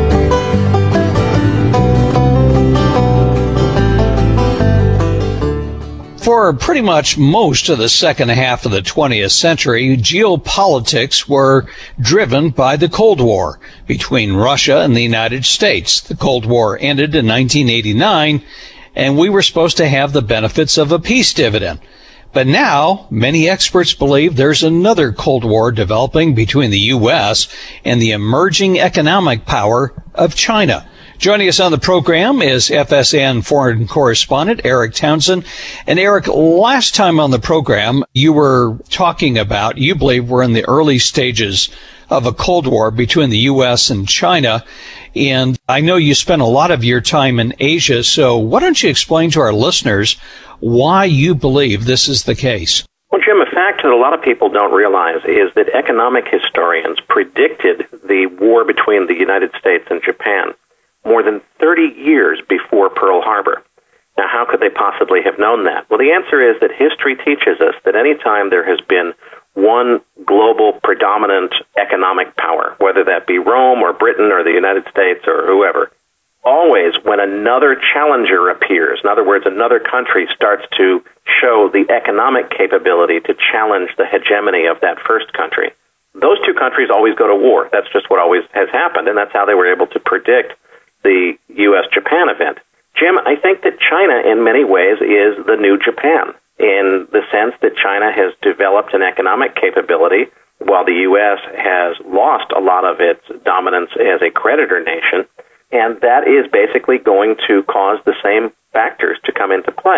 Speaker 3: For pretty much most of the second half of the 20th century, geopolitics were driven by the Cold War between Russia and the United States. The Cold War ended in 1989, and we were supposed to have the benefits of a peace dividend. But now, many experts believe there's another Cold War developing between the U.S. and the emerging economic power of China. Joining us on the program is FSN foreign correspondent Eric Townsend. And Eric, last time on the program, you were talking about, you believe we're in the early stages of a Cold War between the U.S. and China. And I know you spent a lot of your time in Asia, so why don't you explain to our listeners why you believe this is the case?
Speaker 5: Well, Jim, a fact that a lot of people don't realize is that economic historians predicted the war between the United States and Japan more than 30 years before Pearl Harbor. Now, how could they possibly have known that? Well, the answer is that history teaches us that any time there has been one global predominant economic power, whether that be Rome or Britain or the United States or whoever, always when another challenger appears, in other words, another country starts to show the economic capability to challenge the hegemony of that first country, those two countries always go to war. That's just what always has happened, and that's how they were able to predict the U.S.-Japan event. Jim, I think that China, in many ways, is the new Japan, in the sense that China has developed an economic capability, while the U.S. has lost a lot of its dominance as a creditor nation, and that is basically going to cause the same factors to come into play.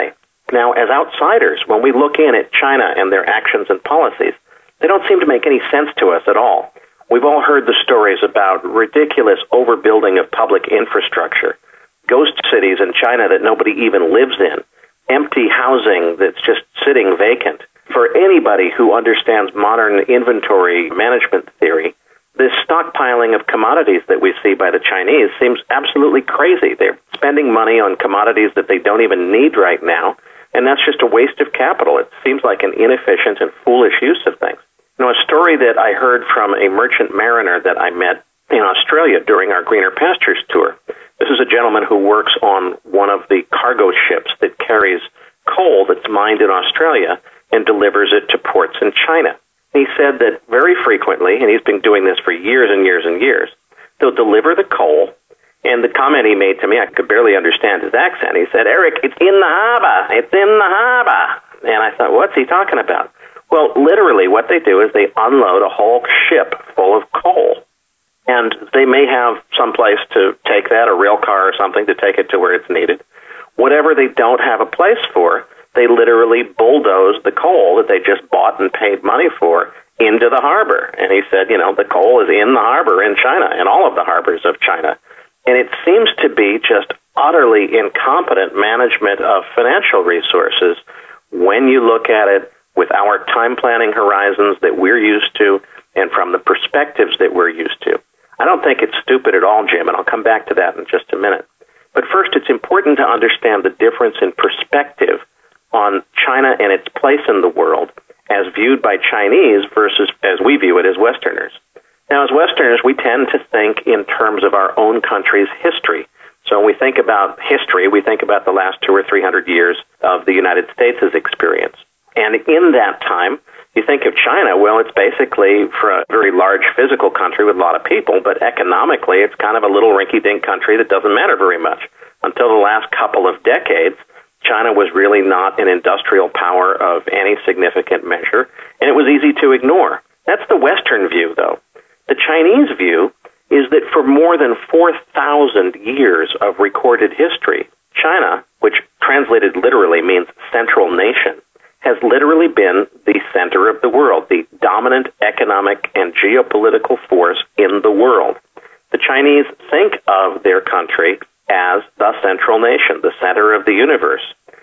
Speaker 5: Now, as outsiders, when we look in at China and their actions and policies, they don't seem to make any sense to us at all. We've all heard the stories about ridiculous overbuilding of public infrastructure, ghost cities in China that nobody even lives in, empty housing that's just sitting vacant. For anybody who understands modern inventory management theory, this stockpiling of commodities that we see by the Chinese seems absolutely crazy. They're spending money on commodities that they don't even need right now, and that's just a waste of capital. It seems like an inefficient and foolish use of things. Now, a story that I heard from a merchant mariner that I met in Australia during our Greener Pastures tour. This is a gentleman who works on one of the cargo ships that carries coal that's mined in Australia and delivers it to ports in China. He said that very frequently, and he's been doing this for years and years and years, they'll deliver the coal, and the comment he made to me, I could barely understand his accent. He said, "Eric, it's in the harbor. It's in the harbor." And I thought, what's he talking about? Well, literally what they do is they unload a whole ship full of coal. And they may have someplace to take that, a rail car or something, to take it to where it's needed. Whatever they don't have a place for, they literally bulldoze the coal that they just bought and paid money for into the harbor. And he said, the coal is in the harbor in China, in all of the harbors of China. And it seems to be just utterly incompetent management of financial resources when you look at it with our time planning horizons that we're used to and from the perspectives that we're used to. I don't think it's stupid at all, Jim, and I'll come back to that in just a minute. But first, it's important to understand the difference in perspective on China and its place in the world as viewed by Chinese versus as we view it as Westerners. Now, as Westerners, we tend to think in terms of our own country's history. So when we think about history, we think about the last 200 or 300 years of the United States' experience. And in that time, you think of China, well, it's basically for a very large physical country with a lot of people, but economically it's kind of a little rinky-dink country that doesn't matter very much. Until the last couple of decades, China was really not an industrial power of any significant measure, and it was easy to ignore. That's the Western view, though. The Chinese view is that for more than 4,000 years of recorded history, China, which translated literally means central nation, has literally been the center of the world, the dominant economic and geopolitical force in the world. The Chinese think of their country as the central nation, the center of the universe.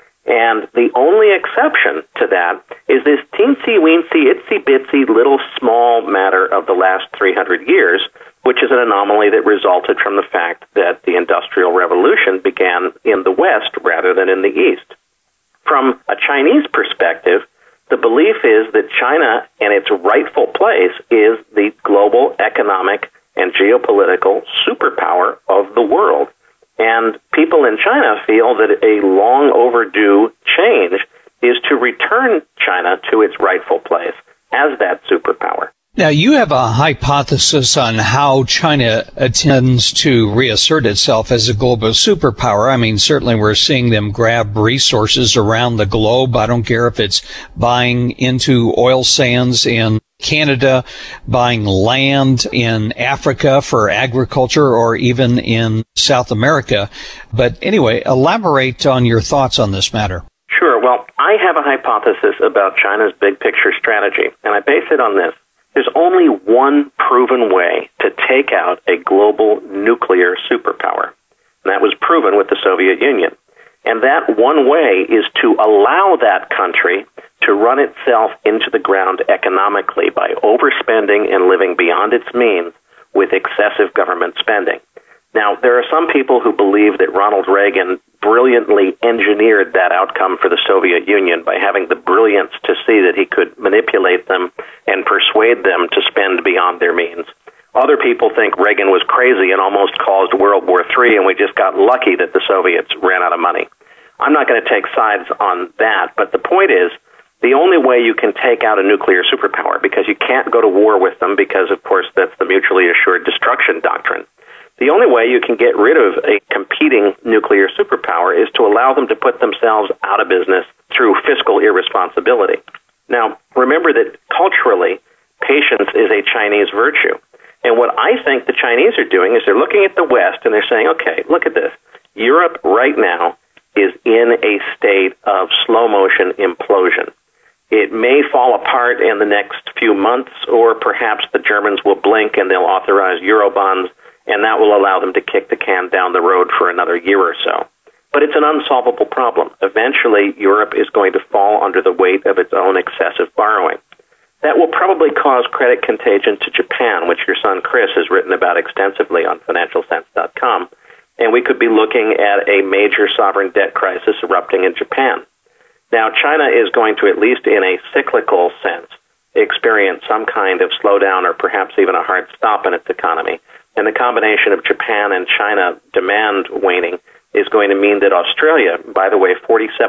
Speaker 5: And the only exception to that is this teensy-weensy, itsy-bitsy, little small matter of the last 300 years, which is an anomaly that resulted from the fact that the Industrial Revolution began in the West rather than in the East. From a Chinese perspective, the belief is that China and its rightful place is the global economic and geopolitical superpower of the world. And people in China feel that a long overdue change is to return China to its rightful place as that superpower.
Speaker 3: Now, you have a hypothesis on how China intends to reassert itself as a global superpower. I mean, certainly we're seeing them grab resources around the globe. I don't care if it's buying into oil sands in Canada, buying land in Africa for agriculture, or even in South America. But anyway, elaborate on your thoughts on this matter.
Speaker 5: Sure. Well, I have a hypothesis about China's big picture strategy, and I base it on this. There's only one proven way to take out a global nuclear superpower, and that was proven with the Soviet Union. And that one way is to allow that country to run itself into the ground economically by overspending and living beyond its means with excessive government spending. Now, there are some people who believe that Ronald Reagan brilliantly engineered that outcome for the Soviet Union by having the brilliance to see that he could manipulate them and persuade them to spend beyond their means. Other people think Reagan was crazy and almost caused World War III, and we just got lucky that the Soviets ran out of money. I'm not going to take sides on that, but the point is, the only way you can take out a nuclear superpower, because you can't go to war with them because, of course, that's the mutually assured destruction doctrine. The only way you can get rid of a competing nuclear superpower is to allow them to put themselves out of business through fiscal irresponsibility. Now, remember that culturally, patience is a Chinese virtue. And what I think the Chinese are doing is they're looking at the West and they're saying, okay, look at this. Europe right now is in a state of slow motion implosion. It may fall apart in the next few months, or perhaps the Germans will blink and they'll authorize Eurobonds, and that will allow them to kick the can down the road for another year or so. But it's an unsolvable problem. Eventually, Europe is going to fall under the weight of its own excessive borrowing. That will probably cause credit contagion to Japan, which your son Chris has written about extensively on FinancialSense.com, and we could be looking at a major sovereign debt crisis erupting in Japan. Now, China is going to, at least in a cyclical sense, experience some kind of slowdown or perhaps even a hard stop in its economy. And the combination of Japan and China demand waning is going to mean that Australia, by the way,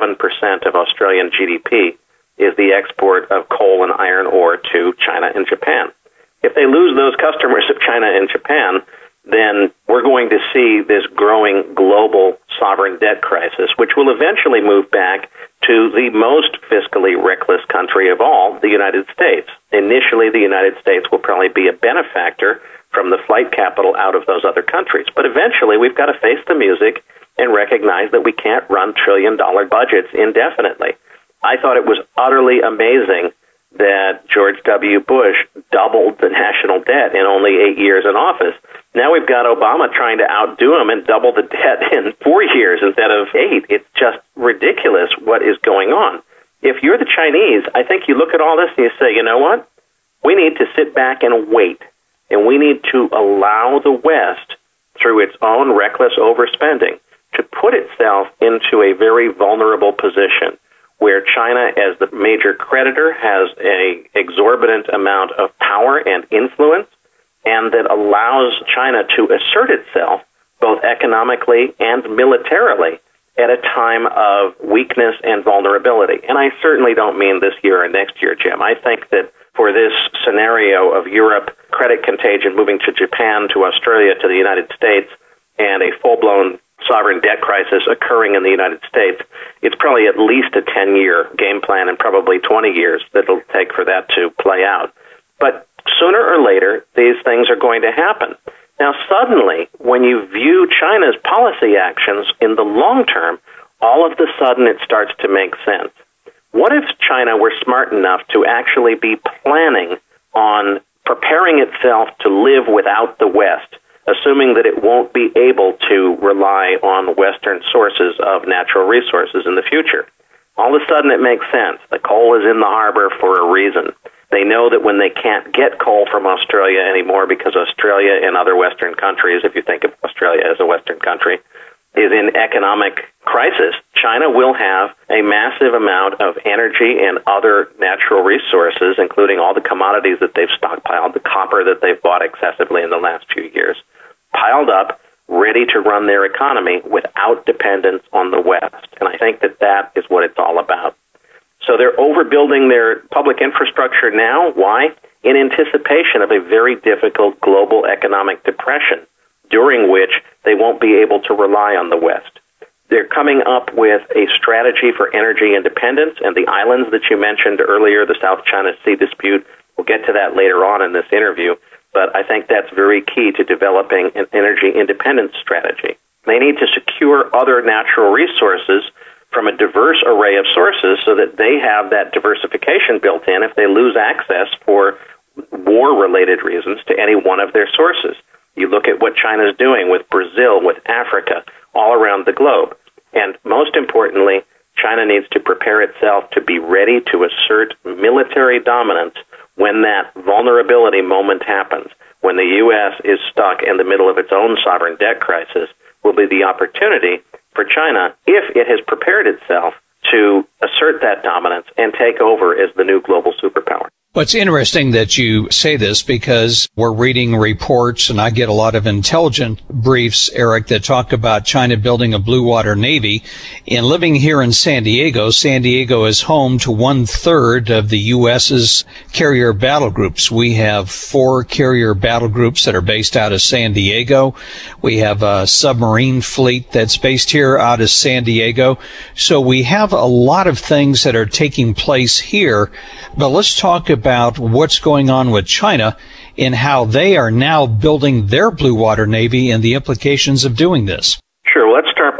Speaker 5: 47% of Australian GDP is the export of coal and iron ore to China and Japan. If they lose those customers of China and Japan, then we're going to see this growing global sovereign debt crisis, which will eventually move back to the most fiscally reckless country of all, the United States. Initially, the United States will probably be a benefactor from the flight capital out of those other countries. But eventually, we've got to face the music and recognize that we can't run trillion-dollar budgets indefinitely. I thought it was utterly amazing that George W. Bush doubled the national debt in only 8 years in office. Now we've got Obama trying to outdo him and double the debt in 4 years instead of 8. It's just ridiculous what is going on. If you're the Chinese, I think you look at all this and you say, you know what? We need to sit back and wait, and we need to allow the West, through its own reckless overspending, to put itself into a very vulnerable position where China, as the major creditor, has an exorbitant amount of power and influence, and that allows China to assert itself both economically and militarily at a time of weakness and vulnerability. And I certainly don't mean this year or next year, Jim. I think that for this scenario of Europe, credit contagion moving to Japan, to Australia, to the United States, and a full-blown sovereign debt crisis occurring in the United States, it's probably at least a 10-year game plan and probably 20 years that it'll take for that to play out. But sooner or later, these things are going to happen. Now, suddenly, when you view China's policy actions in the long term, all of a sudden it starts to make sense. What if China were smart enough to actually be planning on preparing itself to live without the West, assuming that it won't be able to rely on Western sources of natural resources in the future? All of a sudden it makes sense. The coal is in the harbor for a reason. They know that when they can't get coal from Australia anymore, because Australia and other Western countries, if you think of Australia as a Western country, is in economic crisis, China will have a massive amount of energy and other natural resources, including all the commodities that they've stockpiled, the copper that they've bought excessively in the last few years, piled up, ready to run their economy without dependence on the West. And I think that that is what it's all about. So they're overbuilding their public infrastructure now. Why? In anticipation of a very difficult global economic depression, during which they won't be able to rely on the West. They're coming up with a strategy for energy independence, and the islands that you mentioned earlier, the South China Sea dispute, we'll get to that later on in this interview, but I think that's very key to developing an energy independence strategy. They need to secure other natural resources from a diverse array of sources so that they have that diversification built in if they lose access for war-related reasons to any one of their sources. You look at what China is doing with Brazil, with Africa, all around the globe. And most importantly, China needs to prepare itself to be ready to assert military dominance when that vulnerability moment happens. When the U.S. is stuck in the middle of its own sovereign debt crisis, will be the opportunity for China, if it has prepared itself, to assert that dominance and take over as the new global superpower.
Speaker 3: Well, it's interesting that you say this because we're reading reports, and I get a lot of intelligence briefs, Eric, that talk about China building a blue water navy. And living here in San Diego is home to 1/3 of the U.S.'s carrier battle groups. We have 4 carrier battle groups that are based out of San Diego. We have a submarine fleet that's based here out of San Diego. So we have a lot of things that are taking place here. But let's talk about what's going on with China and how they are now building their blue water navy and the implications of doing this.
Speaker 5: Sure. Let's start by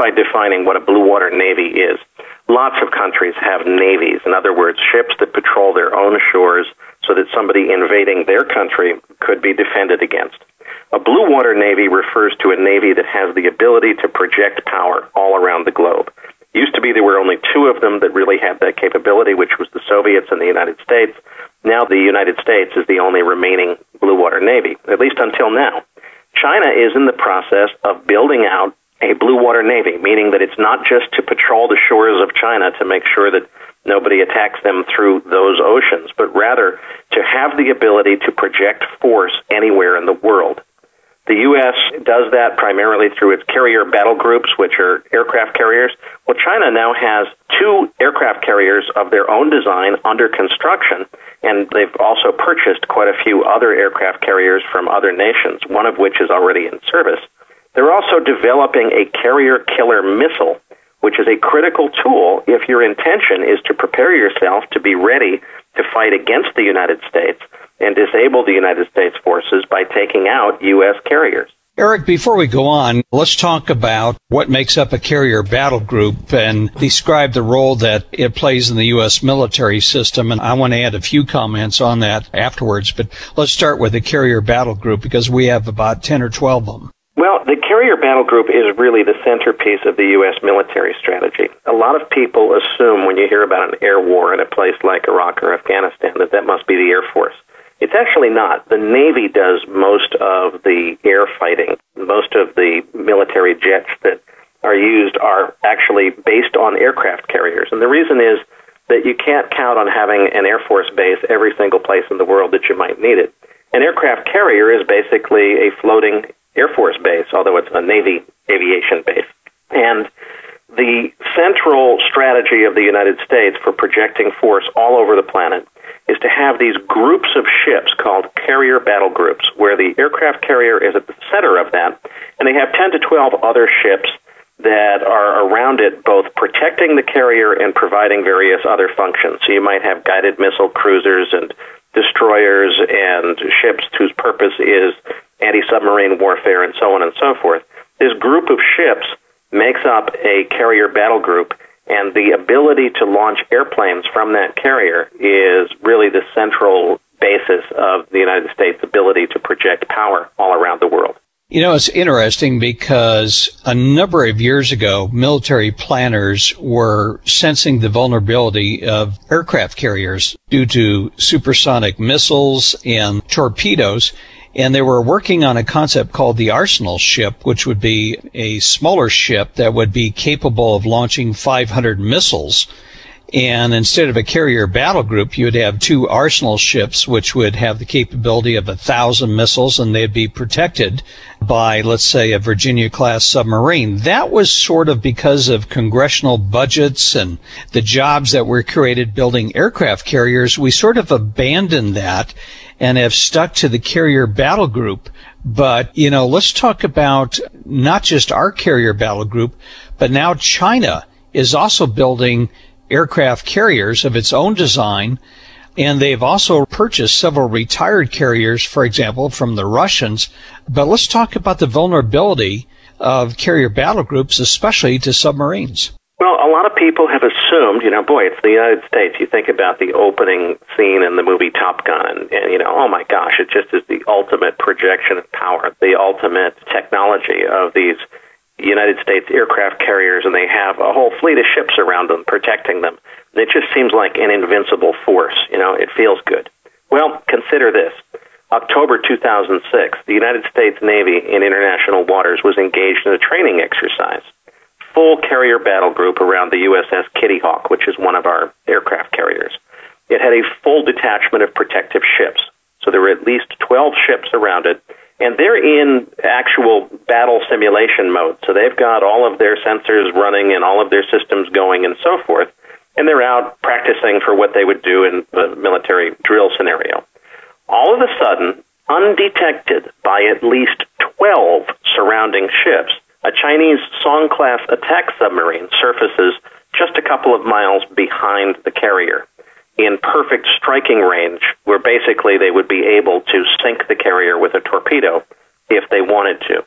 Speaker 5: by defining what a blue water navy is. Lots of countries have navies. In other words, ships that patrol their own shores so that somebody invading their country could be defended against. A blue water navy refers to a navy that has the ability to project power all around the globe. It used to be there were only two of them that really had that capability, which was the Soviets and the United States. Now the United States is the only remaining blue water navy, at least until now. China is in the process of building out a blue water navy, meaning that it's not just to patrol the shores of China to make sure that nobody attacks them through those oceans, but rather to have the ability to project force anywhere in the world. The U.S. does that primarily through its carrier battle groups, which are aircraft carriers. Well, China now has 2 aircraft carriers of their own design under construction, and they've also purchased quite a few other aircraft carriers from other nations, one of which is already in service. They're also developing a carrier killer missile, which is a critical tool if your intention is to prepare yourself to be ready to fight against the United States and disable the United States forces by taking out U.S. carriers.
Speaker 3: Eric, before we go on, let's talk about what makes up a carrier battle group and describe the role that it plays in the U.S. military system. And I want to add a few comments on that afterwards, but let's start with the carrier battle group because we have about 10 or 12 of them.
Speaker 5: Well, the carrier battle group is really the centerpiece of the U.S. military strategy. A lot of people assume when you hear about an air war in a place like Iraq or Afghanistan that must be the Air Force. It's actually not. The Navy does most of the air fighting. Most of the military jets that are used are actually based on aircraft carriers. And the reason is that you can't count on having an Air Force base every single place in the world that you might need it. An aircraft carrier is basically a floating Air Force base, although it's a Navy aviation base. And the central strategy of the United States for projecting force all over the planet is to have these groups of ships called carrier battle groups, where the aircraft carrier is at the center of that, and they have 10 to 12 other ships that are around it, both protecting the carrier and providing various other functions. So you might have guided missile cruisers and destroyers and ships whose purpose is anti-submarine warfare and so on and so forth. This group of ships makes up a carrier battle group, and the ability to launch airplanes from that carrier is really the central basis of the United States' ability to project power all around the world.
Speaker 3: You know, it's interesting because a number of years ago, military planners were sensing the vulnerability of aircraft carriers due to supersonic missiles and torpedoes, and they were working on a concept called the Arsenal ship, which would be a smaller ship that would be capable of launching 500 missiles. And instead of a carrier battle group, you would have 2 Arsenal ships, which would have the capability of 1,000 missiles, and they'd be protected by, let's say, a Virginia-class submarine. That was sort of because of congressional budgets and the jobs that were created building aircraft carriers. We sort of abandoned that and have stuck to the carrier battle group. But, you know, let's talk about not just our carrier battle group, but now China is also building aircraft carriers of its own design, and they've also purchased several retired carriers, for example, from the Russians. But let's talk about the vulnerability of carrier battle groups, especially to submarines.
Speaker 5: Well, a lot of people have assumed, it's the United States. You think about the opening scene in the movie Top Gun, and oh my gosh, it just is the ultimate projection of power, the ultimate technology of these United States aircraft carriers, and they have a whole fleet of ships around them protecting them. And it just seems like an invincible force. It feels good. Well, consider this. October 2006, the United States Navy in international waters was engaged in a training exercise. Full carrier battle group around the USS Kitty Hawk, which is one of our aircraft carriers. It had a full detachment of protective ships. So there were at least 12 ships around it, and they're in actual battle simulation mode. So they've got all of their sensors running and all of their systems going and so forth, and they're out practicing for what they would do in the military drill scenario. All of a sudden, undetected by at least 12 surrounding ships, a Chinese Song-class attack submarine surfaces just a couple of miles behind the carrier in perfect striking range, where basically they would be able to sink the carrier with a torpedo if they wanted to.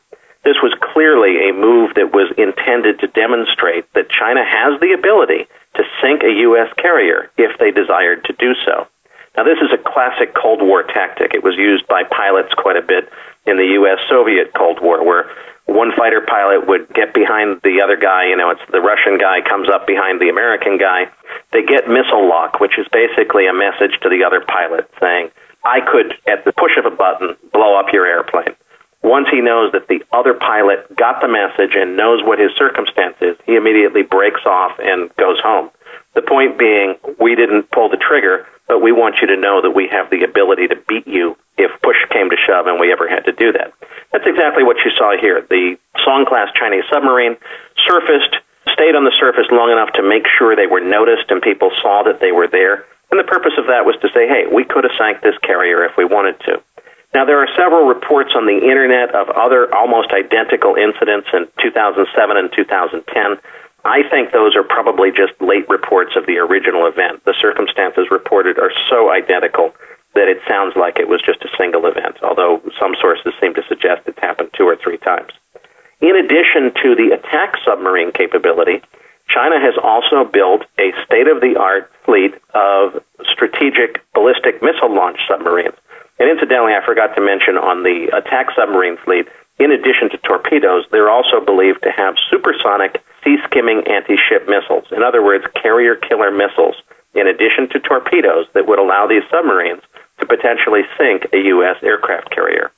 Speaker 5: This was clearly a move that was intended to demonstrate that China has the ability to sink a U.S. carrier if they desired to do so. Now, this is a classic Cold War tactic. It was used by pilots quite a bit in the U.S.-Soviet Cold War, where one fighter pilot would get behind the other guy. It's the Russian guy comes up behind the American guy. They get missile lock, which is basically a message to the other pilot saying, I could, at the push of a button, blow up your airplane. Once he knows that the other pilot got the message and knows what his circumstance is, he immediately breaks off and goes home. The point being, we didn't pull the trigger, but we want you to know that we have the ability to beat you if push came to shove and we ever had to do that. That's exactly what you saw here. The Song-class Chinese submarine surfaced, stayed on the surface long enough to make sure they were noticed and people saw that they were there. And the purpose of that was to say, hey, we could have sank this carrier if we wanted to. Now, there are several reports on the Internet of other almost identical incidents in 2007 and 2010. I think those are probably just late reports of the original event. The circumstances reported are so identical that it sounds like it was just a single event, although some sources seem to suggest it's happened 2 or 3 times. In addition to the attack submarine capability, China has also built a state-of-the-art fleet of strategic ballistic missile launch submarines. And incidentally, I forgot to mention on the attack submarine fleet, in addition to torpedoes, they're also believed to have supersonic sea-skimming anti-ship missiles. In other words, carrier-killer missiles, in addition to torpedoes that would allow these submarines to potentially sink a U.S. aircraft carrier.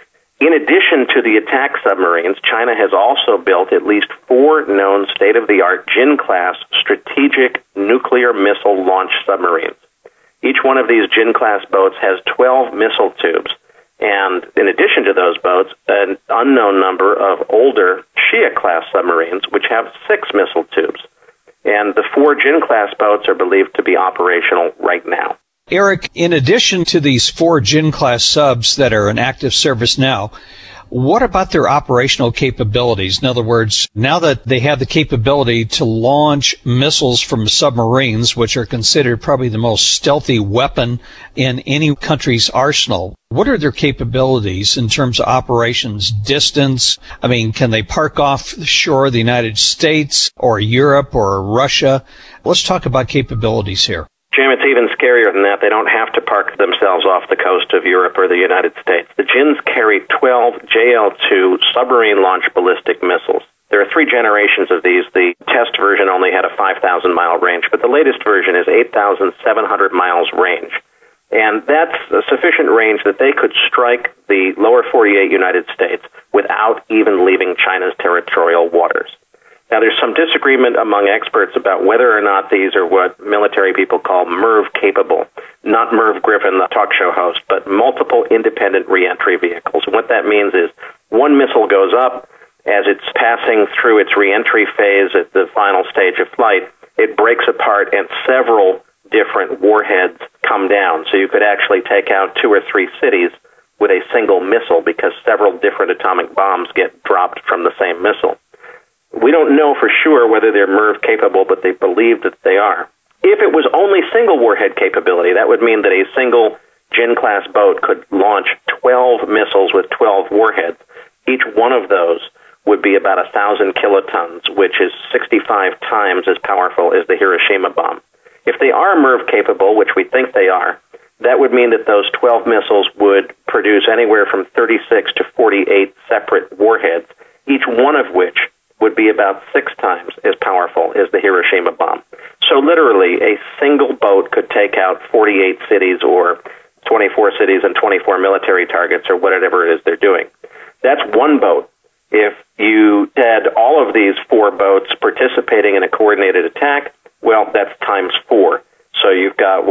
Speaker 5: In addition to the attack submarines, China has also built at least 4 known state-of-the-art Jin-class strategic nuclear missile launch submarines. Each one of these Jin-class boats has 12 missile tubes, and in addition to those boats, an unknown number of older Xia-class submarines, which have 6 missile tubes. And the 4 Jin-class boats are believed to be operational right now.
Speaker 3: Eric, in addition to these 4 Jin-class subs that are in active service now, what about their operational capabilities? In other words, now that they have the capability to launch missiles from submarines, which are considered probably the most stealthy weapon in any country's arsenal, what are their capabilities in terms of operations, distance? I mean, can they park off the shore of the United States or Europe or Russia? Let's talk about capabilities here.
Speaker 5: Jim, it's even scarier than that. They don't have to park themselves off the coast of Europe or the United States. The Jins carry 12 JL-2 submarine-launched ballistic missiles. There are 3 generations of these. The test version only had a 5,000-mile range, but the latest version is 8,700 miles range. And that's a sufficient range that they could strike the lower 48 United States without even leaving China's territorial waters. Now, there's some disagreement among experts about whether or not these are what military people call MIRV-capable. Not Merv Griffin, the talk show host, but multiple independent reentry vehicles. And what that means is one missile goes up. As it's passing through its reentry phase at the final stage of flight, it breaks apart and several different warheads come down. So you could actually take out 2 or 3 cities with a single missile because several different atomic bombs get dropped from the same missile. We don't know for sure whether they're MIRV-capable, but they believe that they are. If it was only single warhead capability, that would mean that a single Jin-class boat could launch 12 missiles with 12 warheads. Each one of those would be about 1,000 kilotons, which is 65 times as powerful as the Hiroshima bomb. If they are MIRV-capable, which we think they are, that would mean that those 12 missiles would produce anywhere from 36 to 48 separate warheads, each one of which would be about 6 times as powerful as the Hiroshima bomb. So literally, a single boat could take out 48 cities or 24 cities and 24 military targets or whatever it is they're doing. That's one boat. If you had all of these 4 boats participating in a coordinated attack, well, that's times 4. So you've got,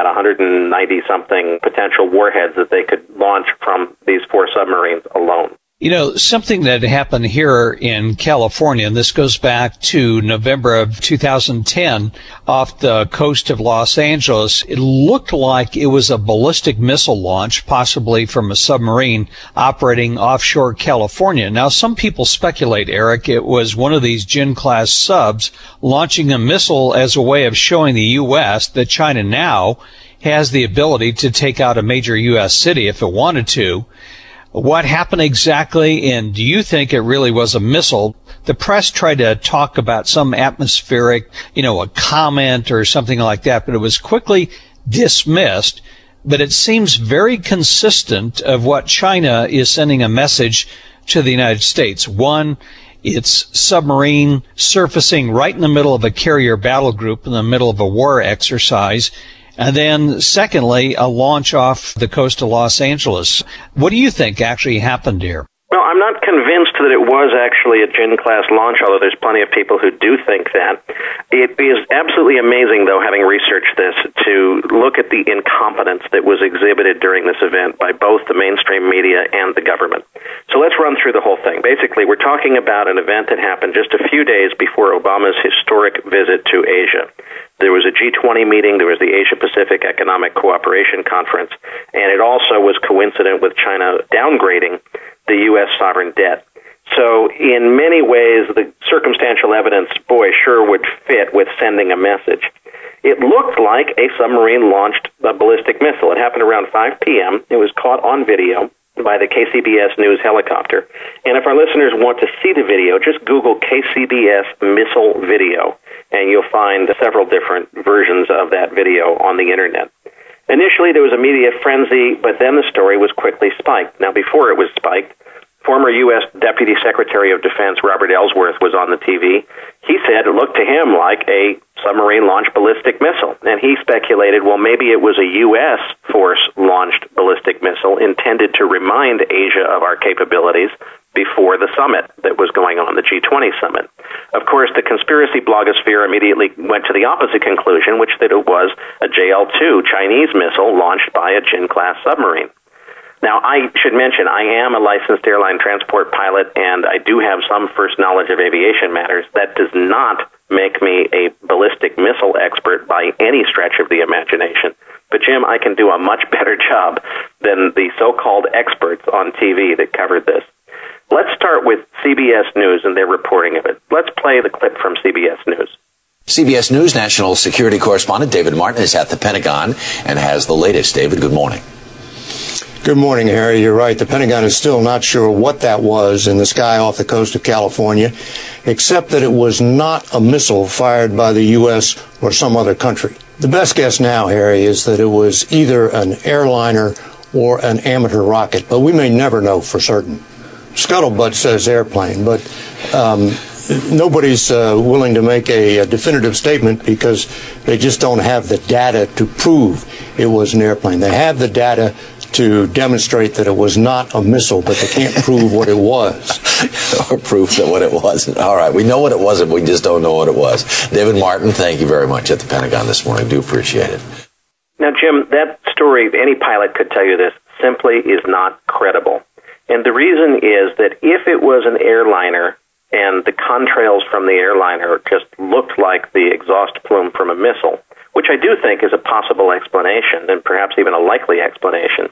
Speaker 5: 190-something potential warheads that they could launch from these 4 submarines alone.
Speaker 3: You know, something that happened here in California, and this goes back to November of 2010, off the coast of Los Angeles, it looked like it was a ballistic missile launch, possibly from a submarine operating offshore California. Now, some people speculate, Eric, it was one of these Jin-class subs launching a missile as a way of showing the U.S. that China now has the ability to take out a major U.S. city if it wanted to. What happened exactly, and do you think it really was a missile? The press tried to talk about some atmospheric, a comment or something like that, but it was quickly dismissed. But it seems very consistent of what China is sending a message to the United States. One, it's submarine surfacing right in the middle of a carrier battle group in the middle of a war exercise. And then, secondly, a launch off the coast of Los Angeles. What do you think actually happened here?
Speaker 5: Well, I'm not convinced that it was actually a Jin-class launch, although there's plenty of people who do think that. It is absolutely amazing, though, having researched this, to look at the incompetence that was exhibited during this event by both the mainstream media and the government. So let's run through the whole thing. Basically, we're talking about an event that happened just a few days before Obama's historic visit to Asia. There was a G20 meeting, there was the Asia-Pacific Economic Cooperation Conference, and it also was coincident with China downgrading the U.S. sovereign debt. So in many ways, the circumstantial evidence, sure would fit with sending a message. It looked like a submarine launched a ballistic missile. It happened around 5 p.m. It was caught on video by the KCBS News helicopter. And if our listeners want to see the video, just Google KCBS missile video, and you'll find several different versions of that video on the Internet. Initially, there was a media frenzy, but then the story was quickly spiked. Now, before it was spiked, former U.S. Deputy Secretary of Defense Robert Ellsworth was on the TV. He said it looked to him like a submarine-launched ballistic missile, and he speculated, well, maybe it was a U.S. force-launched ballistic missile intended to remind Asia of our capabilities before the summit that was going on, the G20 summit. Of course, the conspiracy blogosphere immediately went to the opposite conclusion, which that it was a JL-2 Chinese missile launched by a Jin-class submarine. Now, I should mention, I am a licensed airline transport pilot, and I do have some first knowledge of aviation matters. That does not make me a ballistic missile expert by any stretch of the imagination. But, Jim, I can do a much better job than the so-called experts on TV that covered this. Let's start with CBS News and their reporting of it. Let's play the clip from CBS News.
Speaker 6: CBS News national security correspondent David Martin is at the Pentagon and has the latest. David, good morning.
Speaker 7: Good morning, Harry. You're right. The Pentagon is still not sure what that was in the sky off the coast of California, except that it was not a missile fired by the U.S. or some other country. The best guess now, Harry, is that it was either an airliner or an amateur rocket, but we may never know for certain. Scuttlebutt says airplane, but nobody's willing to make a definitive statement because they just don't have the data to prove it was an airplane. They have the data to demonstrate that it was not a missile, but they can't prove what it was.
Speaker 6: Or proof that what it wasn't. All right, we know what it wasn't, we just don't know what it was. David Martin, thank you very much at the Pentagon this morning. Do appreciate it.
Speaker 5: Now, Jim, that story, any pilot could tell you this, simply is not credible. And the reason is that if it was an airliner and the contrails from the airliner just looked like the exhaust plume from a missile, which I do think is a possible explanation and perhaps even a likely explanation,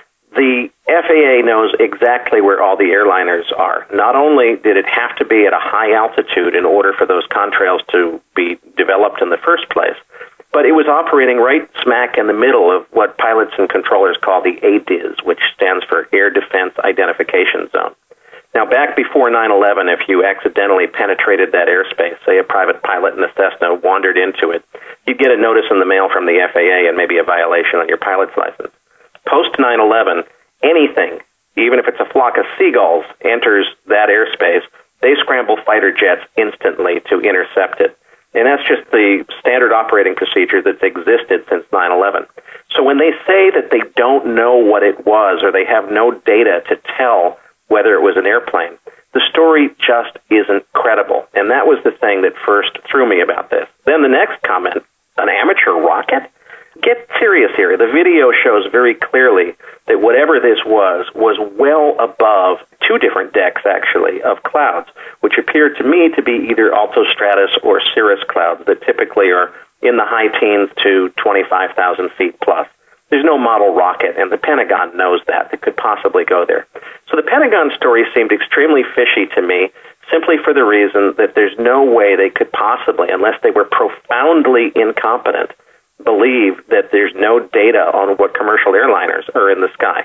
Speaker 5: the FAA knows exactly where all the airliners are. Not only did it have to be at a high altitude in order for those contrails to be developed in the first place, but it was operating right smack in the middle of what pilots and controllers call the ADIZ, which stands for Air Defense Identification Zone. Now, back before 9/11, if you accidentally penetrated that airspace, say a private pilot in a Cessna wandered into it, you'd get a notice in the mail from the FAA and maybe a violation on your pilot's license. Post 9/11, anything, even if it's a flock of seagulls, enters that airspace, they scramble fighter jets instantly to intercept it. And that's just the standard operating procedure that's existed since 9/11. So when they say that they don't know what it was or they have no data to tell whether it was an airplane, the story just isn't credible. And that was the thing that first threw me about this. Then the next comment, an amateur rocket? Get serious here. The video shows very clearly that whatever this was well above two different decks, actually, of clouds, which appeared to me to be either altostratus or cirrus clouds that typically are in the high teens to 25,000 feet plus. There's no model rocket, and the Pentagon knows that could possibly go there. So the Pentagon story seemed extremely fishy to me, simply for the reason that there's no way they could possibly, unless they were profoundly incompetent, believe that there's no data on what commercial airliners are in the sky.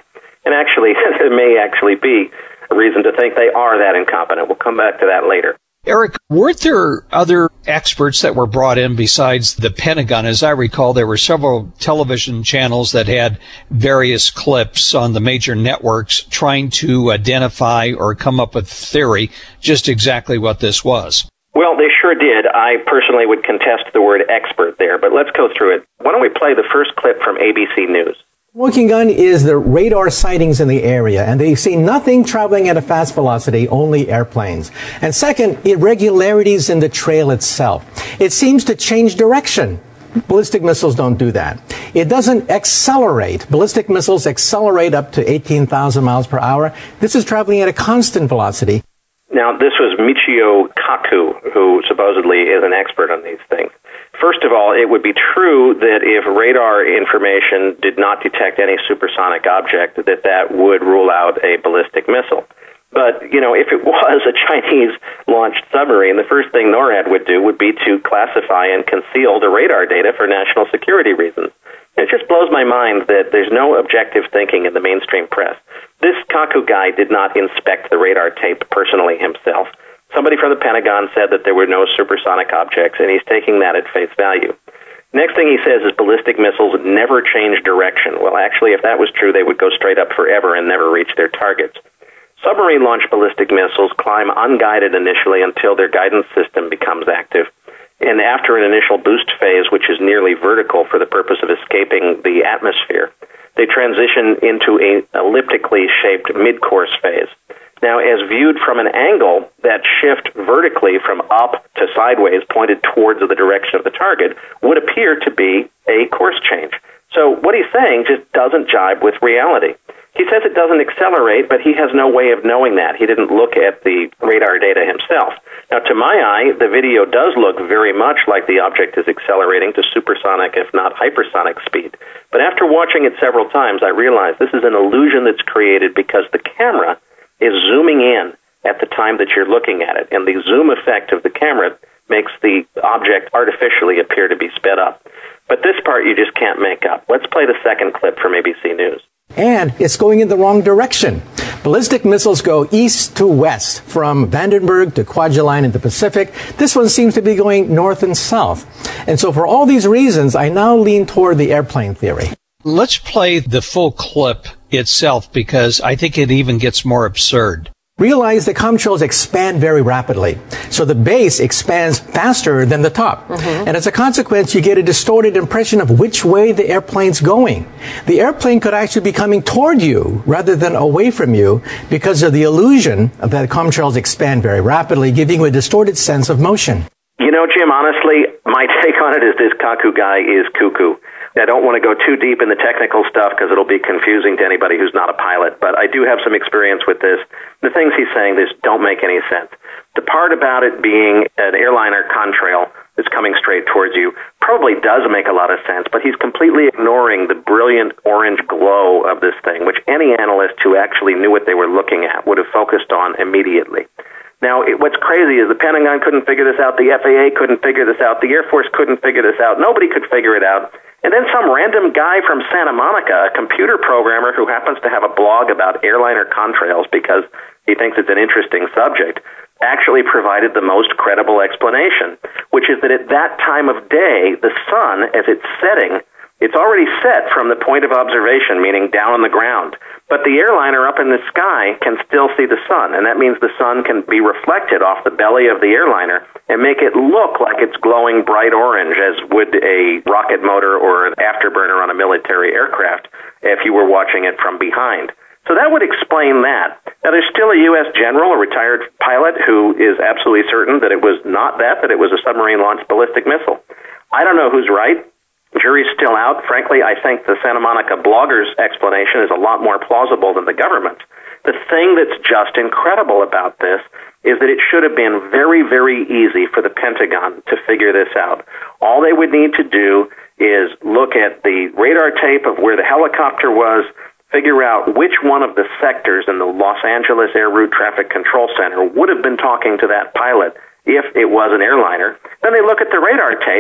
Speaker 5: And actually, there may actually be a reason to think they are that incompetent. We'll come back to that later.
Speaker 3: Eric, weren't there other experts that were brought in besides the Pentagon? As I recall, there were several television channels that had various clips on the major networks trying to identify or come up with theory just exactly what this was.
Speaker 5: Well, they sure did. I personally would contest the word expert there, but let's go through it. Why don't we play the first clip from ABC News?
Speaker 8: Smoking gun is the radar sightings in the area, and they see nothing traveling at a fast velocity, only airplanes. And second, irregularities in the trail itself. It seems to change direction. Ballistic missiles don't do that. It doesn't accelerate. Ballistic missiles accelerate up to 18,000 miles per hour. This is traveling at a constant velocity.
Speaker 5: Now, this was Michio Kaku, who supposedly is an expert on these things. First of all, it would be true that if radar information did not detect any supersonic object, that would rule out a ballistic missile. But, if it was a Chinese-launched submarine, the first thing NORAD would do would be to classify and conceal the radar data for national security reasons. It just blows my mind that there's no objective thinking in the mainstream press. This Kaku guy did not inspect the radar tape personally himself. Somebody from the Pentagon said that there were no supersonic objects, and he's taking that at face value. Next thing he says is ballistic missiles never change direction. Well, actually, if that was true, they would go straight up forever and never reach their targets. Submarine-launched ballistic missiles climb unguided initially until their guidance system becomes active. And after an initial boost phase, which is nearly vertical for the purpose of escaping the atmosphere, they transition into an elliptically shaped mid-course phase. Now, as viewed from an angle, that shift vertically from up to sideways pointed towards the direction of the target would appear to be a course change. So what he's saying just doesn't jibe with reality. He says it doesn't accelerate, but he has no way of knowing that. He didn't look at the radar data himself. Now, to my eye, the video does look very much like the object is accelerating to supersonic, if not hypersonic speed. But after watching it several times, I realized this is an illusion that's created because the camera is zooming in at the time that you're looking at it, and the zoom effect of the camera makes the object artificially appear to be sped up. But this part you just can't make up. Let's play the second clip from ABC News.
Speaker 8: And it's going in the wrong direction. Ballistic missiles go east to west, from Vandenberg to Kwajalein in the Pacific. This one seems to be going north and south. And so for all these reasons, I now lean toward the airplane theory.
Speaker 3: Let's play the full clip itself, because I think it even gets more absurd.
Speaker 8: Realize that chemtrails expand very rapidly. So the base expands faster than the top. And as a consequence, you get a distorted impression of which way the airplane's going. The airplane could actually be coming toward you rather than away from you because of the illusion that chemtrails expand very rapidly, giving you a distorted sense of motion.
Speaker 5: Jim, honestly, my take on it is this Kaku guy is cuckoo. I don't want to go too deep in the technical stuff because it'll be confusing to anybody who's not a pilot, but I do have some experience with this. The things he's saying just don't make any sense. The part about it being an airliner contrail that's coming straight towards you probably does make a lot of sense, but he's completely ignoring the brilliant orange glow of this thing, which any analyst who actually knew what they were looking at would have focused on immediately. Now, what's crazy is the Pentagon couldn't figure this out, the FAA couldn't figure this out, the Air Force couldn't figure this out, nobody could figure it out. And then some random guy from Santa Monica, a computer programmer who happens to have a blog about airliner contrails because he thinks it's an interesting subject, actually provided the most credible explanation, which is that at that time of day, the sun, as it's setting, it's already set from the point of observation, meaning down on the ground. But the airliner up in the sky can still see the sun, and that means the sun can be reflected off the belly of the airliner and make it look like it's glowing bright orange, as would a rocket motor or an afterburner on a military aircraft if you were watching it from behind. So that would explain that. Now, there's still a U.S. general, a retired pilot, who is absolutely certain that it was not that it was a submarine-launched ballistic missile. I don't know who's right. Jury's still out. Frankly, I think the Santa Monica blogger's explanation is a lot more plausible than the government's. The thing that's just incredible about this is that it should have been very, very easy for the Pentagon to figure this out. All they would need to do is look at the radar tape of where the helicopter was, figure out which one of the sectors in the Los Angeles Air Route Traffic Control Center would have been talking to that pilot if it was an airliner. Then they look at the radar tape,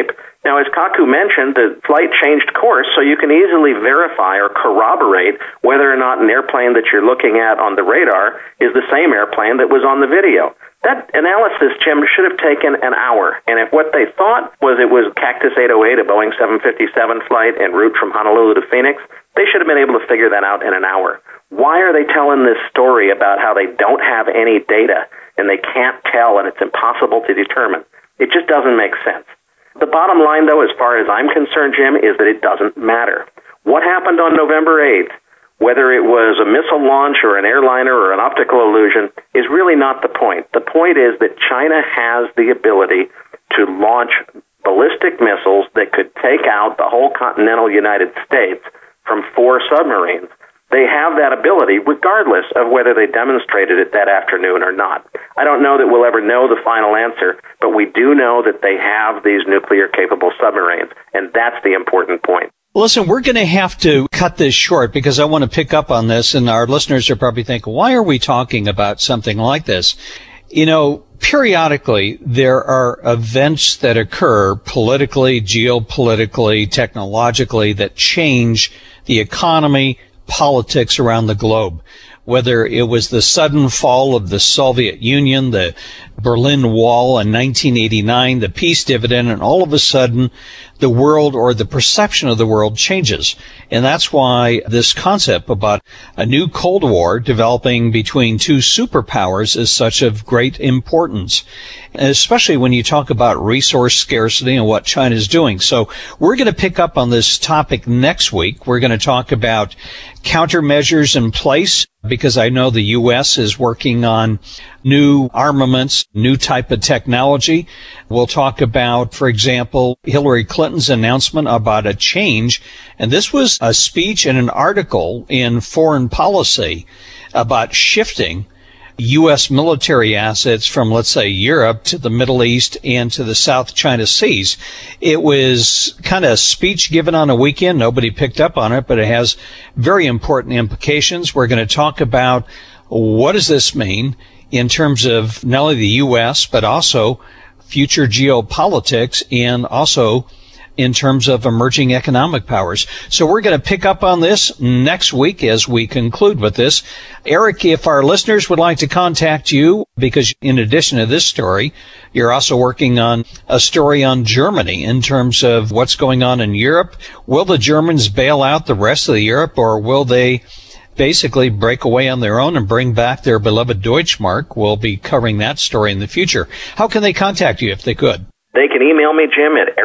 Speaker 5: Now, as Kaku mentioned, the flight changed course, so you can easily verify or corroborate whether or not an airplane that you're looking at on the radar is the same airplane that was on the video. That analysis, Jim, should have taken an hour. And if what they thought was it was Cactus 808, a Boeing 757 flight en route from Honolulu to Phoenix, they should have been able to figure that out in an hour. Why are they telling this story about how they don't have any data and they can't tell and it's impossible to determine? It just doesn't make sense. The bottom line, though, as far as I'm concerned, Jim, is that it doesn't matter. What happened on November 8th, whether it was a missile launch or an airliner or an optical illusion, is really not the point. The point is that China has the ability to launch ballistic missiles that could take out the whole continental United States from 4 submarines. They have that ability regardless of whether they demonstrated it that afternoon or not. I don't know that we'll ever know the final answer, but we do know that they have these nuclear-capable submarines, and that's the important point.
Speaker 3: Listen, we're going to have to cut this short because I want to pick up on this, and our listeners are probably thinking, why are we talking about something like this? You know, periodically, there are events that occur politically, geopolitically, technologically that change the economy, politics around the globe. Whether it was the sudden fall of the Soviet Union, the Berlin Wall in 1989, the peace dividend, and all of a sudden the world or the perception of the world changes. And that's why this concept about a new Cold War developing between 2 superpowers is such of great importance, especially when you talk about resource scarcity and what China is doing. So we're going to pick up on this topic next week. We're going to talk about countermeasures in place, because I know the U.S. is working on new armaments, new type of technology. We'll talk about, for example, Hillary Clinton's announcement about a change. And this was a speech and an article in Foreign Policy about shifting U.S. military assets from, let's say, Europe to the Middle East and to the South China Seas. It was kind of a speech given on a weekend. Nobody picked up on it, but it has very important implications. We're going to talk about what does this mean in terms of not only the U.S., but also future geopolitics and also in terms of emerging economic powers. So we're going to pick up on this next week as we conclude with this. Eric, if our listeners would like to contact you, because in addition to this story, you're also working on a story on Germany in terms of what's going on in Europe. Will the Germans bail out the rest of Europe, or will they basically break away on their own and bring back their beloved Deutschmark? We'll be covering that story in the future. How can they contact you if they could?
Speaker 5: They can email me, Jim, at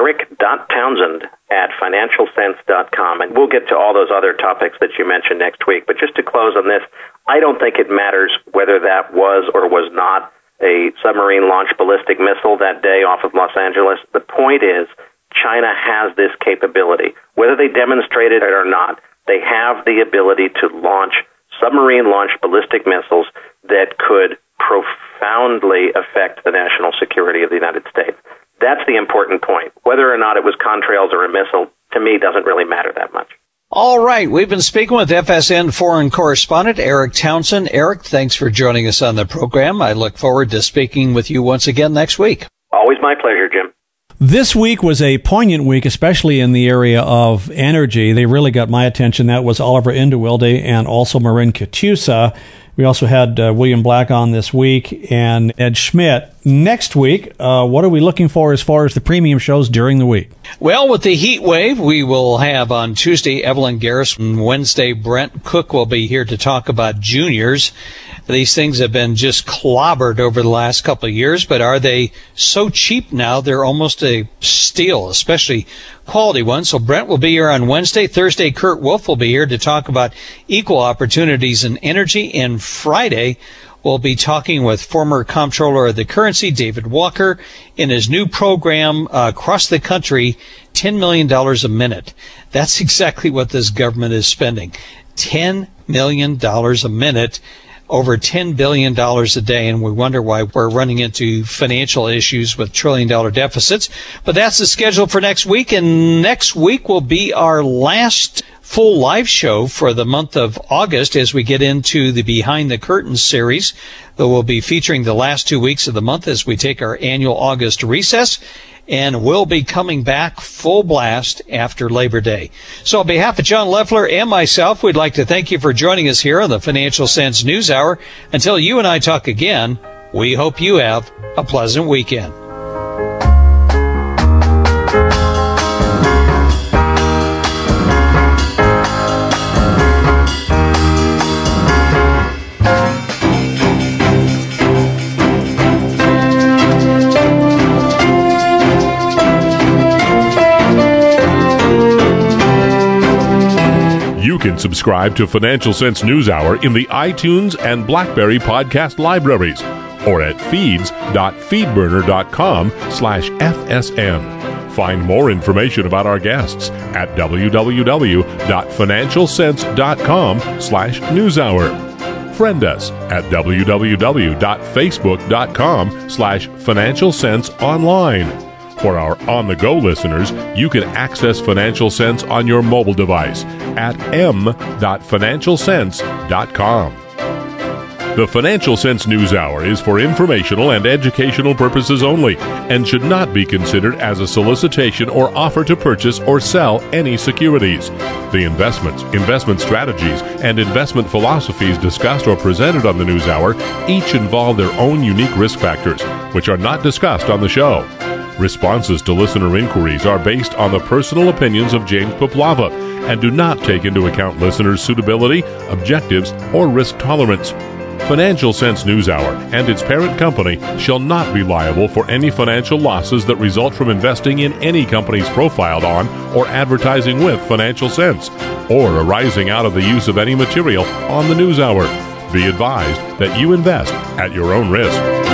Speaker 5: eric.townsend@financialsense.com, and we'll get to all those other topics that you mentioned next week. But just to close on this, I don't think it matters whether that was or was not a submarine-launched ballistic missile that day off of Los Angeles. The point is, China has this capability. Whether they demonstrated it or not, they have the ability to launch submarine-launched ballistic missiles that could profoundly affect the national security of the United States. That's the important point. Whether or not it was contrails or a missile, to me, doesn't really matter that much.
Speaker 3: All right. We've been speaking with FSN foreign correspondent Eric Townsend. Eric, thanks for joining us on the program. I look forward to speaking with you once again next week.
Speaker 5: Always my pleasure, Jim.
Speaker 2: This week was a poignant week, especially in the area of energy. They really got my attention. That was Oliver Inderwildi and also Marin Katusa. We also had William Black on this week and Ed Schmidt. Next week, what are we looking for as far as the premium shows during the week?
Speaker 3: Well, with the heat wave, we will have on Tuesday Evelyn Garrison. Wednesday, Brent Cook will be here to talk about juniors. These things have been just clobbered over the last couple of years, but are they so cheap now they're almost a steal, especially quality ones? So Brent will be here on Wednesday. Thursday, Kurt Wolf will be here to talk about equal opportunities in energy. And Friday, we'll be talking with former comptroller of the currency, David Walker, in his new program across the country, $10 million a minute. That's exactly what this government is spending. $10 million a minute. Over $10 billion a day, and we wonder why we're running into financial issues with trillion-dollar deficits. But that's the schedule for next week, and next week will be our last full live show for the month of August as we get into the Behind the Curtains series that will be featuring the last 2 weeks of the month as we take our annual August recess. and we'll be coming back full blast after Labor Day. So on behalf of John Loeffler and myself, we'd like to thank you for joining us here on the Financial Sense News Hour. Until you and I talk again, we hope you have a pleasant weekend.
Speaker 1: You can subscribe to Financial Sense News Hour in the iTunes and BlackBerry podcast libraries or at feeds.feedburner.com/FSN. Find more information about our guests at www.financialsense.com/newshour. Friend us at www.facebook.com/financialsenseonline. For our on-the-go listeners, you can access Financial Sense on your mobile device at m.financialsense.com. The Financial Sense News Hour is for informational and educational purposes only and should not be considered as a solicitation or offer to purchase or sell any securities. The investments, investment strategies, and investment philosophies discussed or presented on the News Hour each involve their own unique risk factors, which are not discussed on the show. Responses to listener inquiries are based on the personal opinions of James Poplava and do not take into account listeners' suitability, objectives, or risk tolerance. Financial Sense News Hour and its parent company shall not be liable for any financial losses that result from investing in any companies profiled on or advertising with Financial Sense, or arising out of the use of any material on the News Hour. Be advised that you invest at your own risk.